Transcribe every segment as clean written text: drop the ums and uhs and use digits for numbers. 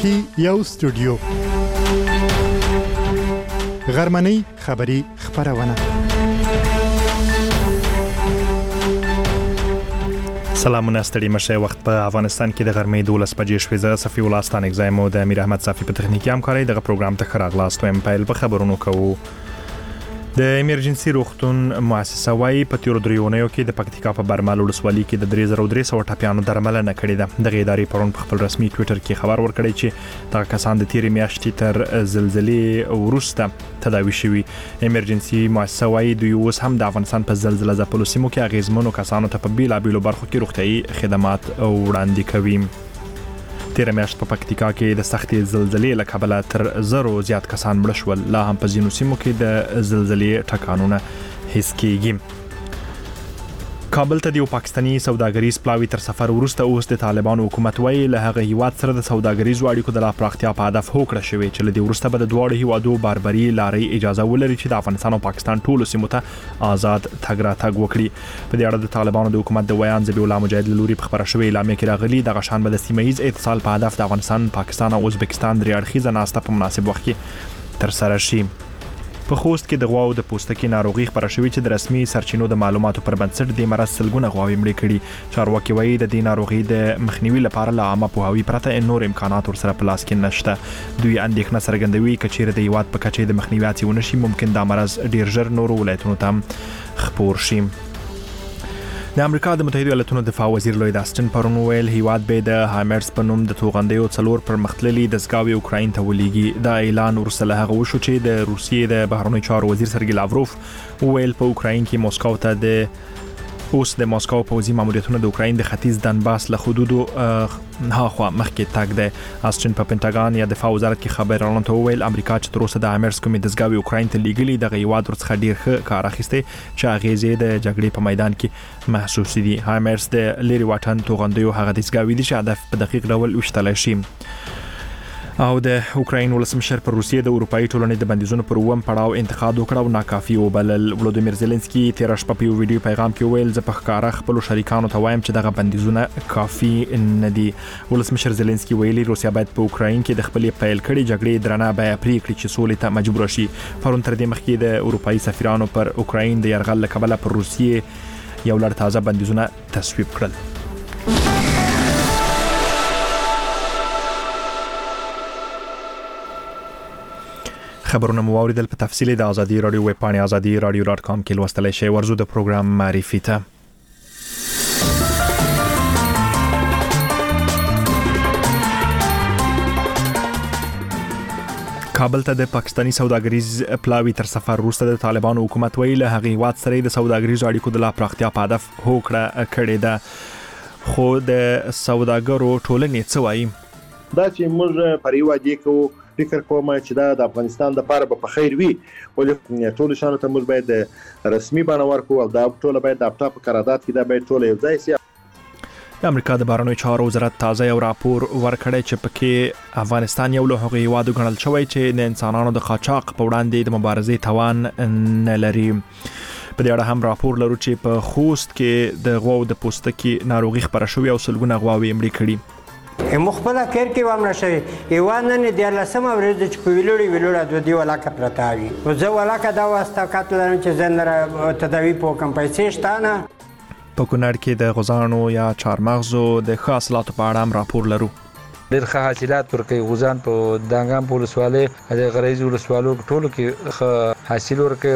کې یو استودیو غرمنۍ خبری خبرونه. سلامونه ستړي مشه. وخت په افغانستان کې د غرمې 12 بجې شوې. زه صفي الله ستان اگزایمو د امیر احمد صافي په تخنیکی همکاري دغه پروګرام ته خراغلاست ویم. پیل په خبرونو کوو. د ایمرجنسي روغتون مؤسسه وايي په تیرو دریونیو کې د پکتیکا په برمل ولسوالۍ کې د 3300 ټپیانو درملنه کړې ده. دغه ادارې پرون په خپل رسمي ټوئیټر کې خبر ورکړی چې دغه کسان د تیرې میاشتې تر زلزلې وروسته تداوي شوي. ایمرجنسي مؤسسه وايي دوی اوس هم د افغانستان په زلزلې ځپلو سیمو کې اغیزمنو کسانو ته په بیلابیلو برخو کې روغتیايي خدمات وړاندې کوي. تیر میاشت په پکتیکا کې د سختې زلزلې له کبله تر 1000 زیات کسان مړه شول. لا هم په ځینو سیمو کې د زلزلې ټکانونه حس کیږي. کابل ته د یو پاکستاني سوداګریز پلاوي تر سفر وروسته اوس د طالبانو حکومت وايي له هغه هیواد سره د سوداګریزو اړیکو د لا پراختیا په هدف هوکړه شوې چې له دې وروسته به د دواړو هیوادو باربري لارې اجازه ولري چې د افغانستان او پاکستان ټولو سیمو ته آزاد تګ راتګ وکړي. په دې اړه د طالبانو د حکومت د ویان ذبیح الله مجاهد لوري په خبره شوې اعلامیه کې راغلي دغه شان به د سیمه‌ایز اتصال په هدف د افغانستان، پاکستان او ازبکستان درې اړخیزه ناسته په مناسب وخت کې تر سره شي. په خوست کې د غواو د پوستکي ناروغي خبره شوې چې د رسمي سرچینو د معلوماتو پر بنسټ د مرض سلګونه غواوې مړې کړي. چارواکي وایي د دې ناروغي د مخنیوي لپاره له عامه پوهاوي پرته نور امکانات ورسره په لاس کې نشته. دوی اندېښنه څرګندوي چې چیرې د هیواد په کچه د مخنیوي هڅې ونشي ممکن دا مرض ډیر ژر نورو ولایتونو ته خپور شي. د امریکا د متحده ایالاتونو دفاع وزیر لوید آستن پرون ویل هیواد به د هایمرز په نوم د توغندیو څلور پرمختللي دستګاوې اوکراین ته ولېږي. دا اعلان ورسره هغه وشو چې د روسیې د بهرنیو چارو وزیر سرګی لاوروف ویل په اوکراین کې موسکو ته د اوس د موسکو پوځي ماموریتونو د اوکراین د ختیځ دنباس له حدودو هاخوا مخکې تګ دی. آستن په پینټاګان یا دفاع وزارت کې خبرونه ته ویل امریکا چې تر اوسه د هایمرز کومې دستګاوې اوکراین ته لیږلي دغه هیواد ورڅخه ډیر ښه کار اخیستی چې اغیزې د جګړې په میدان کې محسوس دي. هایمرز د لری واټن توغندیو هغه دستګاوې دي چې هدف په دقیق ډول وشتل شي. او د اوکراین ولسمشر پر روسیې د اروپאי ټولنې د بندیزونو پر ووم پړاو انتقاد وکړ او ناکافي وبلل. ولودیمیر زيلنسکي تیر شپه په یو ویډیو پیغام کې ویل زه په ښکارا خپل شریکانو ته وایم چې دغه بندیزونه کافي نه دي. ولسمشر زيلنسکي ویلي روسیا باید په اوکراین کې د خپل پیل کړي جګړې درنه بیه پریکړې چې سولې ته مجبور شي. پرون تر دې مخکې د اروپאי سفیرانو پر اوکراین د يرغل لکبله پر روسیې یو لړ تازه بندیزونه تصویب کړل. خبرونه مو اوریدل. په تفصیل د ازادي رادیو ویب پاڼې azadi.radio.com کې لوستلی شئ. ورزو د پروګرام معرفي ته. کابل ته د پاکستاني سوداګریز پلاوي تر سفر وروسته د طالبانو حکومت ویل هغه هیواد سره د سوداګریزو اړیکو د لا پراختیا په هدف هوکړه کړې ده. خو د سوداګرو ټولنې څه وایي؟ دا چې موږ پر یو وادي کوو فکر کوم چې دا د افغانستان لپاره به خیر وي ولې ټول شانو ته موږ باید رسمي بڼه ورکو او دا ټول باید د اپټاپ قرارداد کې دا باید ټول یو ځای شي. د امریکا د بهرنیو چارو وزارت تازه یو راپور ورکړی چې پکې افغانستان یو له هغو هیوادو ګڼل شوی چې د انسانانو د قاچاق په وړاندې د مبارزې توان نه لري. په دې اړه هم راپور لرو چې په خوست کې د غواو د پوستکي ناروغي خبره شوې او سلګونه غواوې مړې کړي. مخبله کېر کې وامنه شوی ایوان نه د لسمه ورځ چې ویلوړه د دی ولاکه پرتاوي او زه ولاکه دا واسطه کتل چې زنده تداوی په کم پیسې شتانه. په کونړ کې د غوزانو یا چارمغزو د حاصلاتو په اړه هم راپور لرو. ډېر ښه حاصلات ورکوي. غوزان په دانګام په ولسوالۍ د غریزو ولسوالو ټولو کې ښه حاصل ورکوي.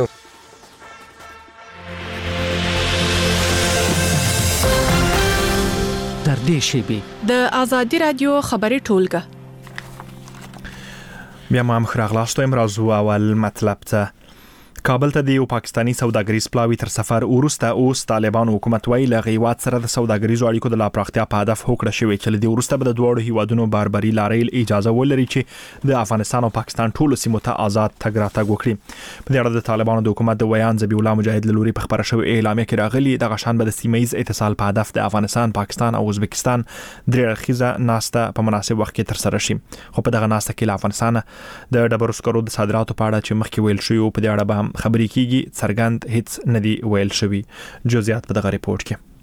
تر دې شیبې د ازادي رادیو خبري ټولګه بیا ما خراغلاستو امروز اول مطلب ته. کابل ته د یو پاکستاني سوداګریز پلاوي تر سفر وروسته اوس طالبانو حکومت ویل له هیواد سره د سوداګریزو اړیکو د لا پراختیا په هدف هوکړه شوې چې له دې وروسته به د دواړو هیوادونو باربري لارې اجازه ولري چې د افغانستان او پاکستان ټولو سیمو ته آزاد تګ راتګ وکړي. په دې اړه د طالبانو د حکومت د ویان ذبیح الله مجاهد لوري په خبره شوې اعلامیه کې راغلي دغه شان به د سیمه‌ایز اتصال په هدف د افغانستان، پاکستان او ازبکستان درې اړخیزه ناسته په مناسب وخت کې تر سره شي. خو په دغه ناسته کې له افغانستان د ډبرو سکرو د صادراتو په اړه چې مخکې ویل شوی په دې اړه به هم خبرې کیږي څرګند هیڅ ندی ویل شوی. جزئیات په دغه ریپورت کې.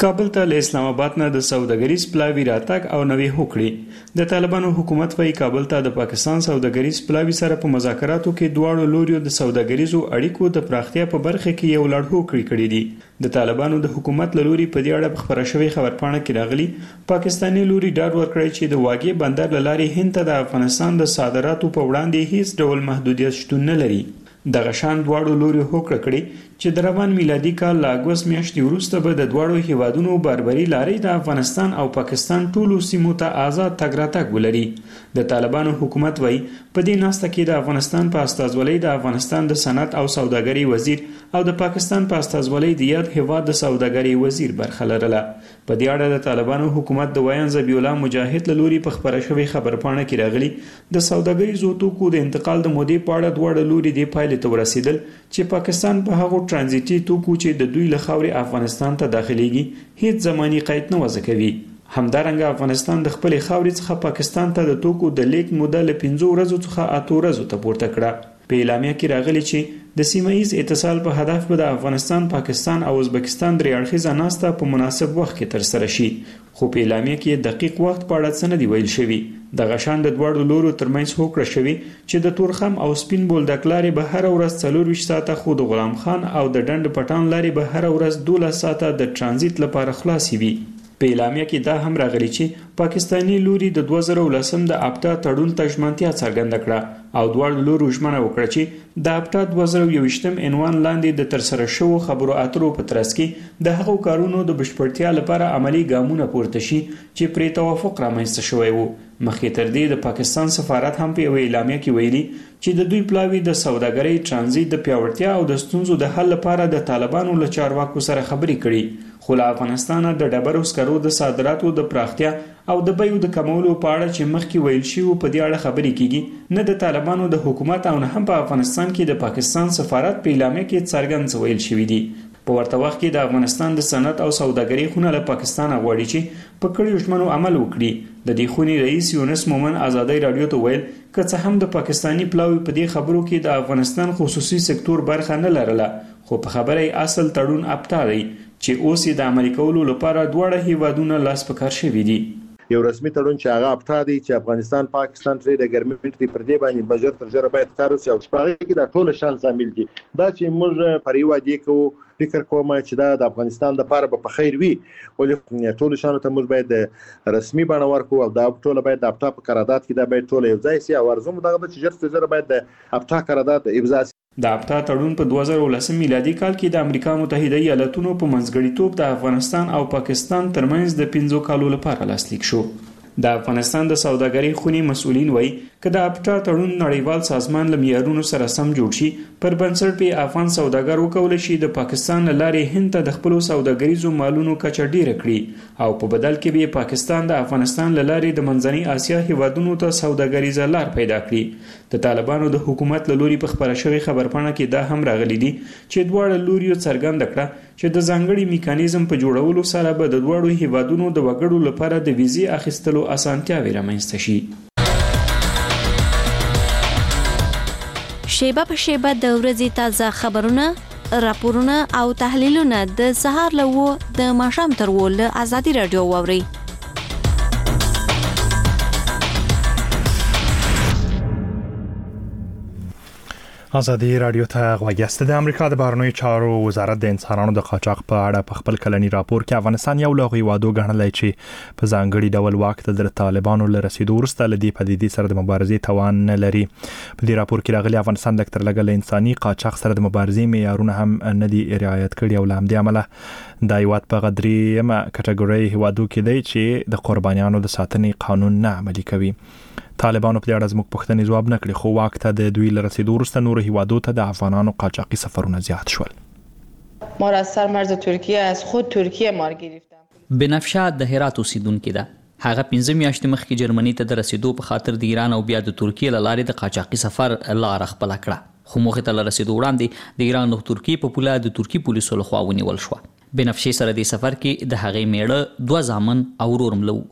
کابل ته له اسلام آباد نه د سوداګریز پلاوي راتګ او نوې هوکړې. د طالبانو حکومت وايي کابل ته د پاکستان سوداګریز پلاوي سره په مذاکراتو کې دواړو لوریو د سوداګریزو اړیکو د پراختیا په برخه کې یو لړ هوکړې کړې دي. د طالبانو د حکومت له لوري په دې اړه خبره شوې خبرپاڼه کې راغلي پاکستاني لوري ډاډ ورکړی چې د واګې بندر له لارې هند ته د افغانستان د صادراتو په وړاندې هیڅ ډول محدودیت شتون نه لري. دغه شان دواړو لوري هوکړه کړې چې د روان میلادي کال له اګوست میاشتې وروسته به د دواړو هیوادونو باربري لارې د افغانستان او پاکستان ټولو سیمو ته آزاد تګ راتګ ولري. د طالبانو حکومت وایي په دې ناسته کې د افغانستان په استازولۍ د افغانستان د صنعت او سوداګرۍ وزیر او د پاکستان په استازولۍ د یاد هیواد د سوداګرۍ وزیر برخه لرله. په دې اړه د طالبانو حکومت د ویان ذبیح الله مجاهد له لوري په خبره شوې خبرپاڼه کې راغلي د سوداګریزو توکو د انتقال د مودې په اړه دواړه لوري د پایلې ته ورسېدل چې پاکستان په هغو ترانزیتي توکو چې د دوی له خاورې افغانستان ته داخليږي هیڅ زماني قید نه وضع کوي. همدارنګه افغانستان د خپل خاورې څخه پاکستان ته د توکو د لیک موده له 5 ورځو څخه 8 ورځو ته پورته کړه. په اعلامیه کې راغلي چې د سیمایي اتصال په هدف به د افغانستان، پاکستان او ازبکستان درې اړخیزه ناسته په مناسب وخت کې ترسره شي. خو په اعلامیه کې دقیق وخت په اړه څه نه دی ویل شوی. دغه شان د دواړو لورو ترمنځ هوکړه شوی چې د تورخم او سپین بولدک لارې به هر ورځ 24 ساعته، خو د غلام خان او د ډنډ پټان لارې به هر ورځ 12 ساعته د ترانزیت لپاره خلاصې وي. په اعلامیه کې دا هم راغلی چې پاکستانی لوري د 2019 د اپټا تړون ته ژمنتیا څرګنده کړه او دواړو لورو ژمنه وکړه چې د اپټا 2021 عنوان لاندې د ترسره شوو خبرو اترو په ترڅ کې د هغو کارونو د بشپړتیا لپاره عملی ګامونه پورته شي چې پرې توافق رامنځته شوی وو. مخکې تر دې د پاکستان سفارت هم په یوه اعلامیه کې ویلي چې د دوی پلاوي د سوداګرۍ ترانزیت د پیاوړتیا او د ستونزو د حل لپاره د طالبانو له چارواکو سره خبرې کړي. خو له افغانستان د ډبرو سکرو د صادراتو د پراختیا او د بیو د کمولو په اړه چې مخکې ویل شي په دې اړه خبرې کیږي. نه د طالبانو د حکومت او نه هم په افغانستان کې د پاکستان سفارت په اعلامیه کې څرګند ویل شوی دی. په ورته وخت کې د افغانستان د صنعت او سوداګرۍ خونه له پاکستان غواړي چې په کړیو ژمنو عمل وکړي. د دې خونې رئیس یونس مومن ازادۍ رادیو ته ویل که څه هم د پاکستانی پلاوي په دې خبرو کې د افغانستان خصوصي سکتور برخه نه لرله، خو په خبره اصل تړون اپټا دی چې اوس د عملي کولو لپاره دواړه هیوادونه لاس په کار شوي دي. یو رسمي تړون چې هغه اپټا دی چې افغانستان پاکستان ترې د ګرمنټ دی پر دې باندې بجټ تر جره باید کار وشي او شپږ کې دا ټول شان شامل دي. دا چې موږ پر یو دی کو فکر کوم چې دا د افغانستان د لپاره په خیر وي، ولې ټول شان ته موږ باید رسمي بڼه ورکو او دا ټول باید د اپټا په قرارداد کې دا باید ټول یو ځای شي او ارزوم دغه چې جره باید د اپټا قرارداد امضا شي. د اپټا تړون په 2019 میلادي کال کې د امریکا متحده ایالاتونو په منځګړیتوب د افغانستان او پاکستان ترمنځ د 15 کالو لپاره لاسلیک شو. د افغانستان د سوداګرۍ خونې مسؤلین وایي که د اپټا تړون نړیوال سازمان له معیارونو سره سم جوړ شي، پر بنسټ په افغان سوداګر وکولای شي د پاکستان له لارې هند ته د خپلو سوداګریزو مالونو کچه ډیره کړي او په بدل کې به پاکستان د افغانستان له لارې د منځنۍ اسیا هیوادونو ته سوداګریزه لار پیدا کړي. د طالبانو د حکومت له لوري په خبره شوې خبرپاڼه کې دا هم راغلي دي چې دواړه لوري څرګنده کړه چې د ځانګړي میکانیزم په جوړولو سره به د دواړو هیوادونو د وګړو لپاره د ویزې اخیستلو اسانتیاوې رامنځته شي. شیبه په شیبه د ورځې تازه خبرونه، راپورونه او تحلیلونه د سهار له 9 د ماښام تر 10 له آزادي رادیو واورئ. آزادي رادیو ته غوږ یاست. د امریکا د بهرنیو چارو وزارت د انسانانو د قاچاق په اړه په خپل کلنی راپور کې افغانستان یو له هیوادو ګڼلی چې په ځانګړي ډول واک ته د طالبانو له رسیدو وروسته له دې پدیدې سره د مبارزې توان نه لري. په دې راپور کې راغلي افغانستان د تر لږه له انساني قاچاق سره د مبارزې معیارونه هم نه دي رعایت کړي او له همدې امله دا هیواد په غدریمه کټګورۍ هیوادو کې دی چې د قربانیانو د ساتنې قانون نه عملي کوي. طالبانو په اړه زموږ پوښتنې جواب نه کړي، خو واک ته د دوی له رسیدو وروسته نور هیوادو ته د افغانانو قاچاقي سفرونه زیات شول. ما را از سرمرز ترکیه از خود ترکیه مار گرفتم. بنفشه د هرات اوسیدونکې ده. هغه 15 میاشتې مخکې جرمني ته د رسیدو په خاطر د ایران او بیا د ترکیه له لارې د قاچاقي سفر لار خپل کړه، خو موخې ته رسیدو وړاندې د ایران او ترکیه په پوله د ترکی پولیسو لخوا ونیول شو. بنفشه سره د سفر کې د هغې میړه 2 زامن او ورور ملو.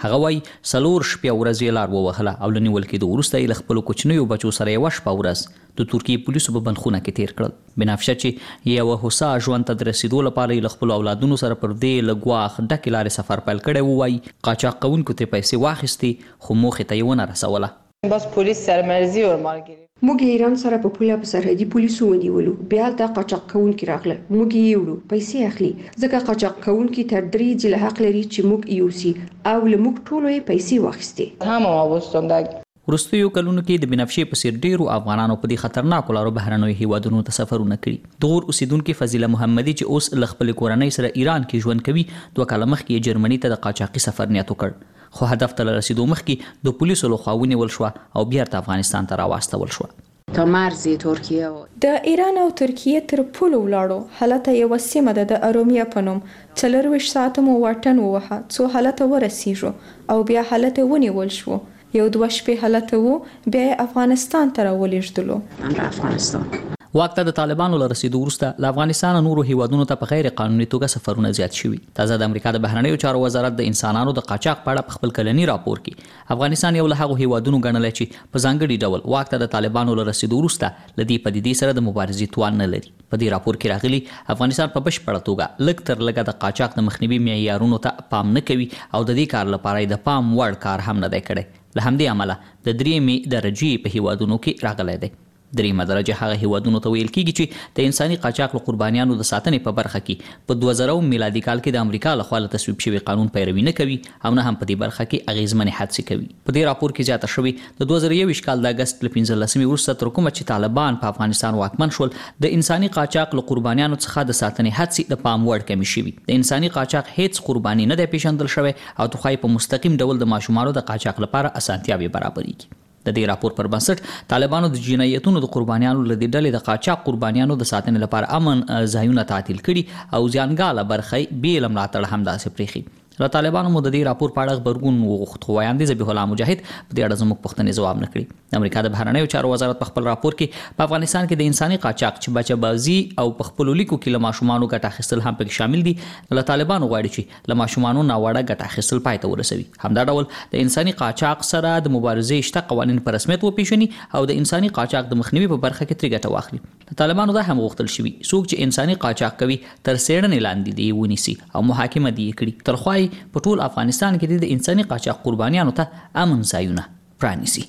هغه وایي 4 شپې ورځې لار ووهله او له نیول کېدو وروسته یې له خپلو کوچنیو بچو سره یوه شپه ورځ د ترکیې پولیسو په بندخونه کې تیر کړل. بنافشه چې یوه هوسا ژوند ته د رسیدو لپاره یې له خپلو اولادونو سره پر دې له ګواښ ډکې لارې سفر پیل کړی و. وایي قاچاق کوونکو ترې پیسې واخیستې خو موخې ته یې ونه رسوله. باز پلیس سرمرزي ورمال گرفت. موږ ایران سره په پوله په سرحدي پولیسو ونیولو. بیا د قاچاق کوونکي راغله. موږ یې وړو پیسې اخلي ځکه قاچاق کوونکي تر 3 ځله حق لري چې موږ یوسي او له موږ ټولو یې پیسې واخیستې. هم اوستوندګ وروستیو کلونو کې د بنفشې په څیر ډیرو افغانانو په دې خطرناکو لارو بهرنیو هیوادونو ته سفرونه کړي. د غور اوسیدونکي فضیله محمدي چې اوس له خپلې کورنۍ سره ایران کې ژوند کوي 2 کاله مخکې جرمني ته د قاچاقي سفر نیت وکړ خو هدف ته رسیدو مخکې د پولیسو لخوا ونیول شو او بیرته افغانستان ته راواستول شو. تا مرز ترکیه د ایران او ترکیه تر پولو ولاړو حالت یو سیمه د ارومیه په نوم 4 ساعته مو واټن ووهه څو حالت ورسیږو او بیا حالت ونیول شو. یو 2 شپې حالت وو بیا افغانستان ته راولېږدلو. افغانستان واک ته د طالبانو له رسیدو وروسته له افغانستان نورو هیوادونو ته په غیر قانوني توګه سفرونه زیات شوي. تازه د امریکا د بهرنیو چارو وزارت د انسانانو د قاچاق په اړه په خپل کلني راپور کې افغانستان یو له هغو هیوادونو ګڼلی چې په ځانګړي ډول واک ته د طالبانو له رسیدو وروسته له دې پدیدې سره د مبارزې توان نه لري. په دې راپور کې راغلي افغانستان په بشپړه توګه لږ تر لږه د قاچاق د مخنیوي معیارونو ته پام نه کوي او د دې کار لپاره یې د پام وړ کار هم نه دی کړی. له همدې امله د 3 درجې په هیوادونو کې راغلی دی. 3 درجه هغه هیوادونو ته ویل کیږي چې د انساني قاچاق له قربانیانو د ساتنې په برخه کې په 2000 میلادي کال کې د امریکا لخوا له تصویب شوی قانون پیروي نه کوي او نه هم په دې برخه کې اغیزمنې حادثې کوي. په دې راپور کې زیاته شوی د 2021 کال د اگست ل 15 وروسته تر کومه چې طالبان په افغانستان واکمن شول د انساني قاچاق له قربانیانو څخه د ساتنې حادثې د پام وړ کمی شوی. د انساني قاچاق هیڅ قرباني نه دی پیژندل شوی او توخای په مستقیم ډول د ماشومانو د قاچاق لپاره اسانتیاوې برابرېږي. د دې راپور پر بنسټ طالبانو د جنایتونو د قربانیانو له دې ډلې د قاچاق قربانیانو د ساتنې لپاره امن ځایونه تعطیل کړي او ځانګاله برخه بې له ملاتړ همداسې پرېښي. له طالبانو مو د دې راپور په اړه غبرګون وغوښت خو وایاندې ذبیح الله مجاهد په دې اړه زموږ پوښتنې ځواب نه کړي. د امریکا د بهرنیو چارو وزارت په خپل راپور کې په افغانستان کې د انساني قاچاق چې بچه بازي او په خپلو لیکو کې له ماشومانو ګټه اخیستل هم پکې شامل دي له طالبانو غواړي چې له ماشومانو ناوړه ګټه اخیستل پای ته ورسوي. همدا ډول د انساني قاچاق سره د مبارزې شته قوانین په رسمیت وپیژني او د انساني قاچاق د مخنیوي په برخه کې ترې ګټه واخلي. د طالبانو دا هم غوښتل شوي څوک چې انساني قاچاق کوي تر څېړنې لاندې دی ونیسي او محاکمه دی کړي تر خو په ټول افغانستان کې د انساني قاچاق قربانیانو ته امن ځایونه پرانیسي.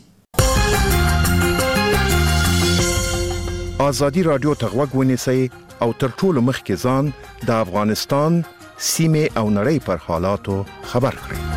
آزادي رادیو ته غوږ ونیسئ او تر ټولو مخکې ځان د افغانستان سیمې او نړۍ پر حالاتو خبر کړئ.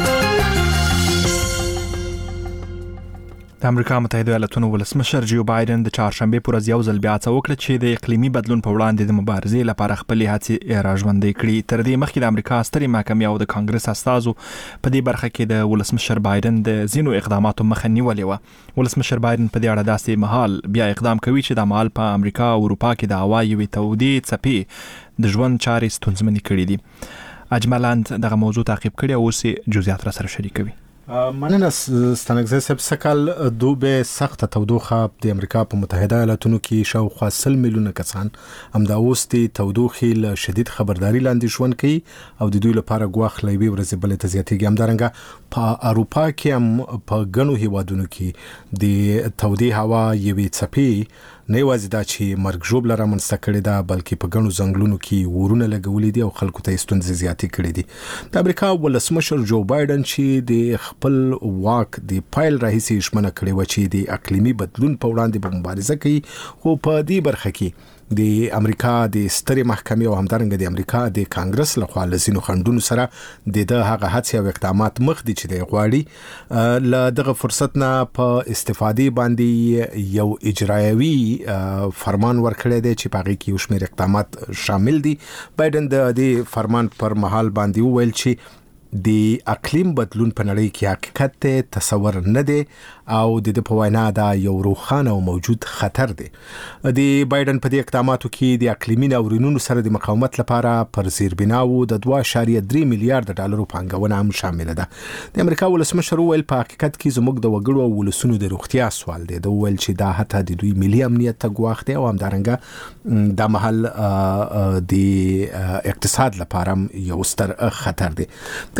د امریکا متحده ایالاتونو ولسمشر جو بایدن د چهارشنبه پر ورځ یو ځل بیا څه وکړه چې د اقلیمي بدلون په وړاندې د مبارزې لپاره خپلې هڅې راژوندۍ کړي. تر دې مخکې د امریکا سترې محکمې او د کانګرس استازو په دې برخه کې د ولسمشر بایدن د ځینو اقداماتو مخه نیولې وه. ولسمشر بایدن په دې اړه داسې مهال بیا اقدام کوي چې د مهال په امریکا او اروپا کې د هوا یوې تودې څپې د ژوند چارې ستونزمنې کړي دي. اجملاند دغه موضوع تعقیب کړي او اوس جزئیات را سره شریکوي. مننه ستانګزه صاحب. سکهال دوبه سخت تودوخه د امریکا په متحده ایالاتونو کې شاوخوا 100 میلیونه کسان همدا اوس د تودوخې له شدید خبرداري لاندې ژوند کوي او د دوی لپاره ګواښ لوي ورځې بلې ته زیاتېږي. همدارنګه په اروپا کې هم په ګڼو هیوادونو کې د تودې هوا یوې څپې نه یوازې دا چې مرګ ژوبله رامنځته کړې ده بلکې په ګڼو ځنګلونو کې ورونه لګولي دي او خلکو ته ستونزې زیاتې کړې دي. د امریکا ولسمشر جو بایدن چې د خپل واک د پایل راهیسې ژمنه کړې و چې د اقلیمي بدلون په وړاندې به مبارزه کوي خو په دې برخه کې د امریکا د سترې محکمې او همدارنګه د امریکا د کانګرس لخوا لزینو خندونو سره د هغه هڅې او اقدامات مخ دي چې د غواړي له دغه فرصت نه په استفادې باندې یو اجرایوي فرمان ورکړی دی چې په هغې کې یو شمېر اقدامات شامل دي. بایدن د دې فرمان پر مهال باندې وویل چې د اقلیم بدلون په نړۍ کې حقیقت تصور نه دی او د په وینا دا یو روښانه او موجود خطر دی. د بایدن په دې اقداماتو کې د اقلیمي ناورینونو سره د مقاومت لپاره پر زیربناو د 2.3 میلیارډ ډالرو پانګونه هم شامل ده. د امریکا ولسمشر ویل په حقیقت کې زموږ د وګړو او ولسونو د روغتیا سوال دی. د ویل چې دا حتی د دوی ملي امنیت ته ګواښ دی او همدارنګه دا محل د اقتصاد لپاره یو ستر خطر دی. د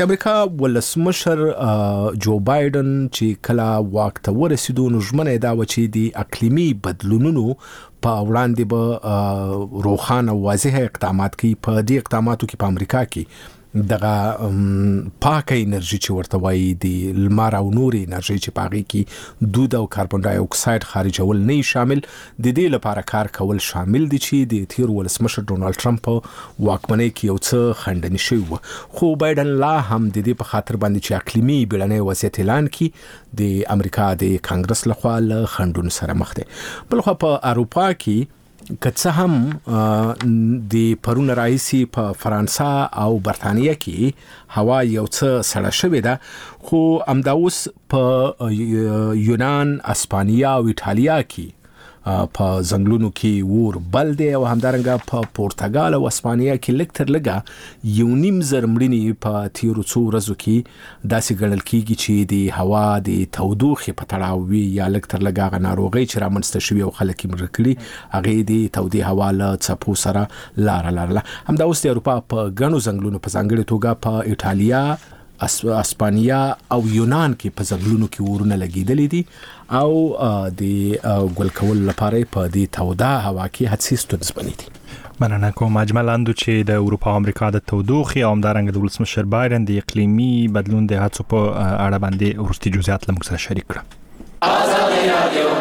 امریکا ولسمشر جو بایدن چې کله واک ته ورسېدو نو ژمنه دا و چې د اقلیمي بدلونونو په وړاندې به روښانه واضح اقدامات کوي. په دې اقداماتو کې په امریکا کې دغه پاکه انرژي چې ورته وایي د لمر او نور انرژي چې پاغي کې دود او کاربن ډای اکساید خارجول نه شامل، د دې لپاره کار کول شامل دي چې د تیر ولسمشر ډونالد ټرمپ واکمنۍ کې یو څه خندنی شوی و. خو بایدن لا هم د دې په خاطر باندې چې اقلیمي بیړنی وضعیت اعلان کړي د امریکا د کانګرس لخوا له خندونو سره مخ دي. بلخو په اروپا کې که څه هم د پرون رئیسي په فرانسه او برتانیه کې هوا یو څه سړه شوې ده، خو همدا اوس په یونان، اسپانیا او ایټالیا کې په ځنګلونو کې ور بل دی او همدارنګه په پورتګال او اسپانیا کې لږ تر لږه 1.5 مړینې په تیرو څو ورځو کې داسې ګڼل کېږي چې د هوا د تودوخې په تړاو وي یا لږ تر لږه هغه ناروغۍ چې رامنځته شوي او خلک یې مړه کړي هغې د تودې هوا له څپو سره لاره لرله. همدا اوس د اروپا په ګڼو ځنګلونو په ځانګړې توګه په ایټالیا، اسپانیا او یونان کې په ځنګلونو کې ورونه لګېدلې دي او د ګل کول لپاره په دې توده هوا کې حدسي ستونزمنې دي. مننه کوم. اجمل اندو چې د اروپا او امریکا د تودوخې او همدارنګه د ولسمشر بایدن د اقلیمي بدلون د هڅو په اړه باندې وروستي جزئیات له موږ سره شریک کړه. آزادي رادیو.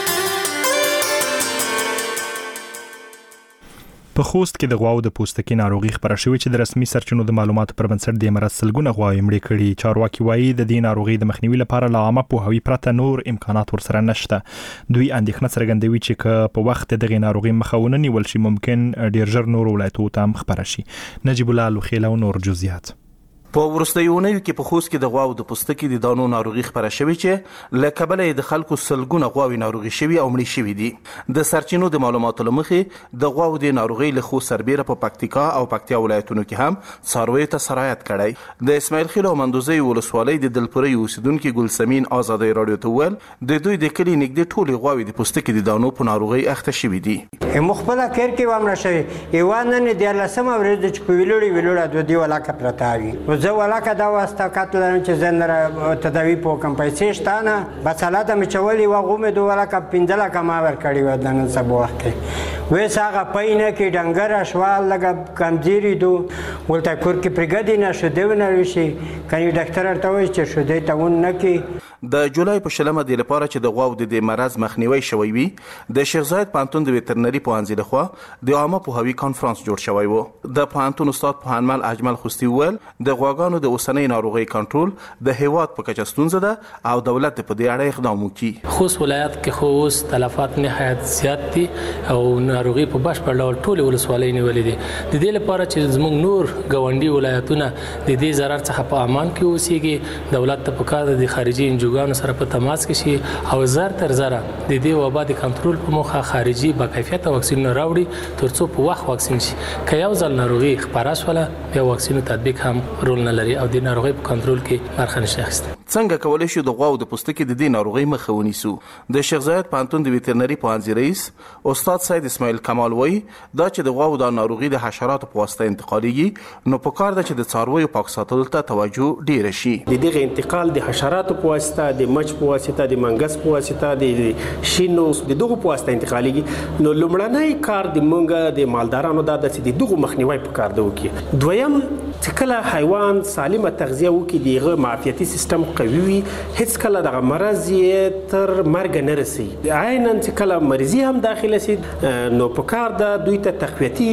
په خوست کې د غواو د پوستکي ناروغي خبره شوې چې د رسمي سرچینو د معلوماتو پر بنسټ د مرض سلګونه غواوې مړې کړي. چارواکي وایي د دې ناروغي د مخنیوي لپاره لا عامه پوهاوی پرته نور امکانات ورسره نشته. دوی اندېښنه څرګندوي چې که په وخت دغه ناروغي مخه ونه نیول شي ممکن ډیر ژر نور ولایتونو ته هم خبره شي. نجیب الله لوخیل او نور جزئیات. په وروستیونیو کې په خوست کې د غواو د پوستکي د دانو ناروغي خبره شوې چې له کبله د خلکو سلګونه غواوې ناروغي شوي او مړې شوي دي. د سرچینو د معلوماتو لمخې د غواو د ناروغي له خو سربېره په پکتیکا او پکتیا ولایتونو کې هم څارویو ته سرایت کړی. د اسماعیل خیل او مندوزي ولسوالۍ د دلپورې اوسیدونکو ګلسمین آزادۍ رادیو ته ویل د دوی د کلی نږدې ټولې غواوې د پوستکي د دانو په ناروغي اخته شوي دي. مخبله کېر کې وامر شوی ایوانن د لسمه ورځ چې په ویلوړي د دې ولاکه پرتاوي زه ولاکه دا واسطه کتل چې زنده تداوی په کم پیسې شتانه بس حالات می چولې و غومه دوه ولاکه 15 لک ما ور کړی و د نن سبا وخت وې ساغه پاینه کې ډنګر اشوال لګ کمزيري دو ولته کور کې پرګدي نه شو دیونه وشي کني ډاکټر ته وایي چې شو دې تاون نه کې. د جولای په شلمه د لپاره چې د غواو د مرض مخنیوي شوی وي د شیخ زاید پانتون د وترنري پوهنځي لخوا د عامه پوهاوی کانفرنس جوړ شوی و. د پانتون استاد پوهنمل اجمل خوستي ول د غواګانو د اوسنۍ ناروغي کنټرول د هیواد په کچه ستونزه ده او دولت په دې اړه اقدام وکړي. خوست ولایت کې خو اوس تلفات نهایت زیات دي او ناروغي په بشپړ ډول ټول ولسوالۍ نیولې دي. د دې لپاره چې زموږ نور ګاونډي ولایتونه د دې ضرر څخه په امان کې اوسېږي دولت ته پکار د خارجي انجوګانو سره په تماس کې شي او زر تر زره د دې وبا د کنټرول په موخه خارجي با کیفیت واکسین راوړي ترڅو په وخت واکسین شي. که یو ځل ناروغي خبره شوله بیا واکسین تطبیق هم رول نه لري او د ناروغي په کنټرول کې برخه نشي اخیستل. څنګه کولای شو د غواو د پوستکي د دې ناروغي مخه ونیسو؟ د شیخ زاید پانتون د وترنري پوهنځي رئیس استاد سید اسماعیل کمال وایي دا چې د غواو د ناروغي د حشراتو په واسطه انتقالېږي نو په کار ده چې د څارویو پاک ساتلو ته توجه ډیره شي. د دې انتقال د حشراتو په واسطه د مچ په واسطه د منګس په واسطه د شینو د دغه په واسطه انتقالېږي نو لومړنی کار د مونږه د مالدارانو د دغه مخنیوي په کار دی وکړي. دویم چې کله حیوان سالمه تغذیه وکړي دغه معافیتي سیستم قوي وي هیڅ کله دغه مرض یې تر مرګ نه رسي. عیناً چې کله مریضي هم داخله شي نو په کار ده دوی ته تقویتي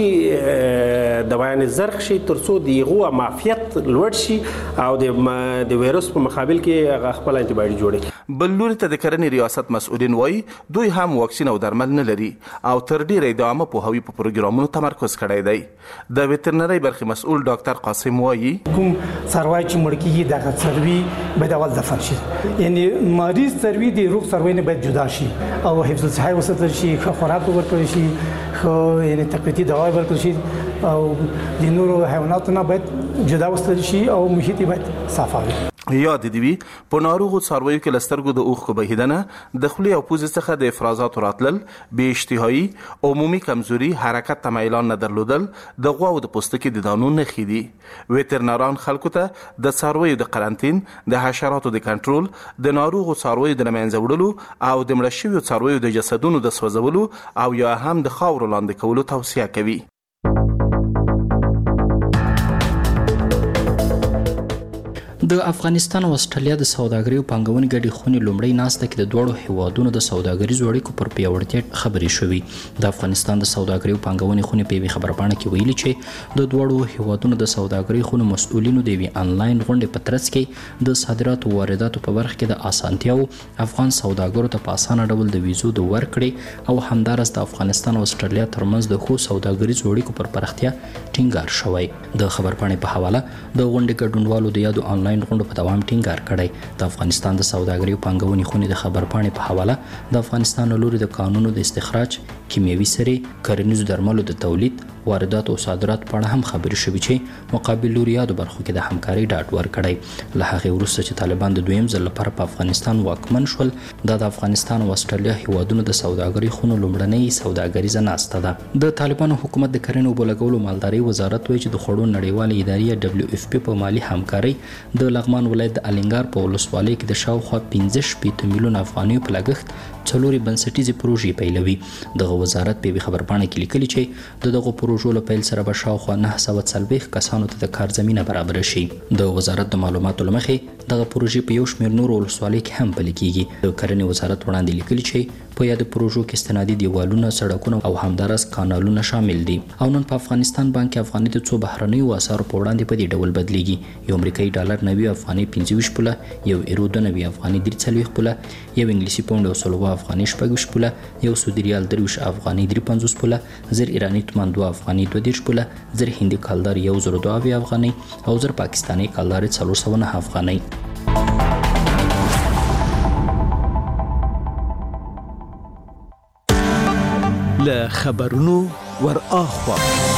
دوایان زرخ شي ترڅو دغه معافیت لوړ شي او د وایرس په مقابل کې هغه خپل انټي باډي جوړي. بل لوري ته د کرنې ریاست مسؤلین وایي دوی هم واکسین او درمل نه لري او تر ډیره د عامه پوهاوی په پروګرامونو تمرکز کړی دی. د وترنري برخې مسؤل ډاکټر قاسم وایي کوم څاروی چې مړ کیږي دغه څاروي باید اول دفن شي یعنی مریض څاروي د روغ څاروي نه باید جدا شي او حفظ الصحه وساتل شي خوراک ورکړل شي خو یعنی تقویتي دوا ورکړل شي او د نورو حیواناتو نه باید جدا وساتل شي او محیط باید صاف وي. یاد دی وی په ناروغو څارویو کې لسترګو د اوښکو بهیدنه د خولې او پوزې څخه د افرازاتو راتلل، بې اشتهایي، عمومي کمزوري، حرکت ته میلان نه درلودل د غواو د پوستکي د دانو نښې دي. ویترنران خلکو ته د څارویو د قرنطین، د حشراتو د کنټرول، د ناروغو څارویو د له منځه وړلو او د مړه شویو څارویو د جسدونو د سوځولو او یا هم د خاورو لاندې کولو توصیه کوي. د افغانستان او استرالیا د سوداګرۍ او پانګونې ګډې خونې لومړۍ ناسته کې د دوړو هیوادونو د سوداګریزو اړیکو پر پیاوړتیا خبرې شوې. د افغانستان د سوداګرۍ او پانګونې خونې په یوې خبرپاڼه کې ویلي چې د دوړو هیوادونو د سوداګرۍ خونو مسؤلینو د یوې انلاین غونډې په ترڅ کې د صادراتو او وارداتو په برخه کې د اسانتیاو افغان سوداګرو ته په اسانه ډول د ویزو د ورکړې او همدارس د افغانستان او استرالیا ترمنځ د ښو سوداګریزو اړیکو پر پراختیا ټینګار شوی. د خبرپاڼې په حواله د غونډې ګډونوالو د یادو انلاین غونډو په دوام ټینګار کړی. د افغانستان د سوداګرۍ او پانګونې خونې د خبرپاڼې په حواله د افغانستان له لوري د کانونو د استخراج، کیمیاوي سرې، کرنیزو درملو د تولید، واردات او صادرات په اړه هم خبرې شوې چې مقابل لوریادو برخو کې د همکارۍ ډاډ ورکړی. له هغې وروسته چې طالبان د دویم ځل لپاره په افغانستان واکمن شول، دا د افغانستان او استرالیا هیوادونو د سوداګرۍ خونو لومړنۍ سوداګریزه ناسته ده. د طالبانو حکومت د کرنې او اوبو لګولو مالدارۍ وزارت وایي چې د خوړو نړیوالې ادارې WFP په مالي همکارۍ د لغمان ولایت د الینګار په ولسوالۍ کې د شاوخوا 15 میلیون افغانیو په لګښت څلوري بنسټیزې پروژې پیلوي. دغه وزارت په یوې خبرپاڼه کې لیکلي چې دغه پروژو له پیل سره به شاوخوا 940 کسانو ته د کار زمینه برابره شي. د وزارت د معلوماتو له مخې دغه پروژې په یو شمېر نورو ولسوالیو کې هم پلي کیږي. د کرنې وزارت وړاندې لیکلي چې په یاد پروژو کې استنادي دیوالونه، سړکونه او همدارس کانالونه شامل دي. او نن په افغانستان بانک افغاني د څو بهرنیو اسعارو په وړاندې په دې ډول بدلیږي. یو امریکایي ډالر 90 افغاني 25 پوله، یو ایرو 92 افغاني 43 پوله، یو انګلیسي پاونډ 100 افغاني 26 پوله، یو سعودي ریال 23 افغاني 53 پوله، زر ایرانی تومان 2 افغاني 22 پوله، زر هندي کالدار 1002 افغاني او زر پاکستاني کالدار 409 افغاني. له خبرونو ور اخوا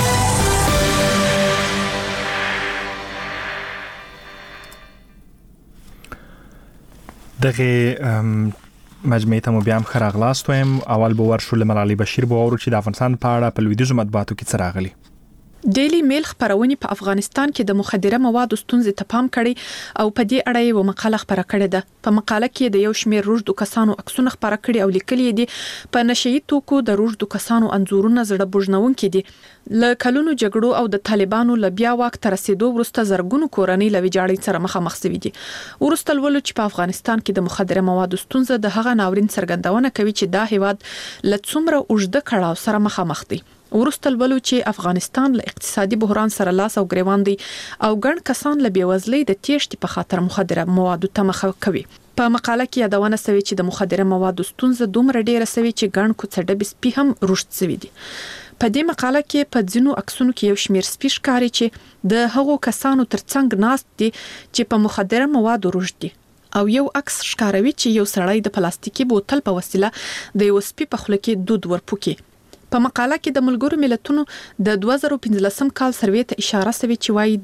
دغه مجموعه ته مو بیا هم ښه راغلاست وایم. اول به ورشو له ملالۍ بشیر به واورو چې د افغانستان په اړه په لویدیځو مطبوعاتو کې څه راغلي. ډیلی میل خبرونه په افغانستان کې د مخدره موادو ستونزې ته پام کړي او په دې اړه یو مقاله خبره کړې ده. په مقاله کې د یو شمېر روږدو کسانو عکسونه خبره کړي او لیکلي دي په نشئی توکو د روږدو کسانو انځورونه زړه بوجنونکي دي. له کلونو جګړو او د طالبانو له بیا واک تر رسیدو وروسته زرګونو کورنۍ له ویجاړۍ سره مخامخ شوي دي. ورسته ولول چې په افغانستان کې د مخدره موادو ستونزه د هغه ناورین څرګندونه کوي چې دا هیواد له څومره اوږده کړاو سره مخامخ دی. ورسته ولول چې افغانستان له اقتصادي بحران سره لاس او ګریوان دی او ګڼ کسان له بیوزلۍ د تېښتې په خاطر مخدره موادو ته مخه کوي. په مقاله کې یادونه شوې چې د مخدره موادو ستونزه دومره ډیره شوې چې ګڼ کوڅه ډبې سپي هم رشد شوي دي. په دې مقاله کې په ځینو عکسونو کې یو شمېر سپي ښکاري چې د هغو کسانو ترڅنګ ناست دي چې په مخدره موادو رشد دي. او یو عکس ښکاروي چې یو سړی د پلاستیکي بوتل په وسیله د یو سپي په خوله کې دود ورپوکي. په مقاله کې د ملګرو ملتونو د 2015 کال سروې ته اشاره شوې چې وايي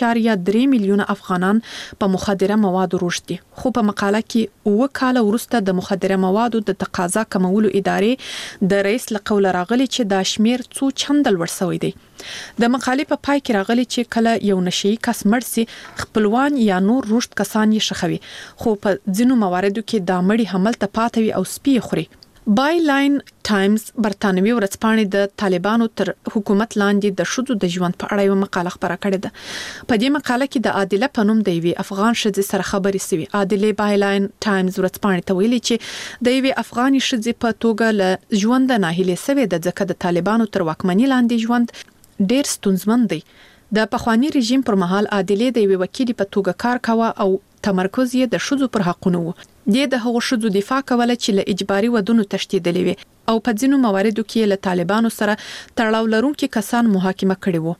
2.3 میلیونه افغانان په مخدره موادو رشد دي. خو په مقاله کې 9 کال وروسته د مخدره موادو د تقاضا کمولو ادارې د رئیس له قوله راغلي چې دا شمیر څو چنده لوړ شوی دی. د مقالې په پای کې راغلي چې کله یو نشئی کس مړ سي خپلوان یا نور رشد کسان یې شخوي، خو په ځینو مواردو کې دا مړی حمل ته پاتوي او سپي خوري. بای لاین ټایمز برتانوي ورځپاڼې د طالبانو تر حکومت لاندې د ښځو د ژوند په اړه یو مقاله خبره کړې ده. په دې مقاله کې د عادله په نوم د یوې افغان ښځې سره خبرې شوې. عادله بای لاین ټایمز ورځپاڼې ته ویلي چې د یوې افغاني ښځې په توګه له ژوند ناهیلې شوې ده ځکه د طالبانو تر واکمنۍ لاندې ژوند ډېر ستونزمن دی. د پخوانی رژیم پر مهال عادله د یوې وکیلې په توګه کار کاوه او تمرکز یې د ښځو پر حقونو و. د هغو ښځو دفاع کوله چې له اجباري ودونو تښتېدلې وي او په ځینو مواردو کې له طالبانو سره تړاو لرونکي کسان محاکمه کړي وو.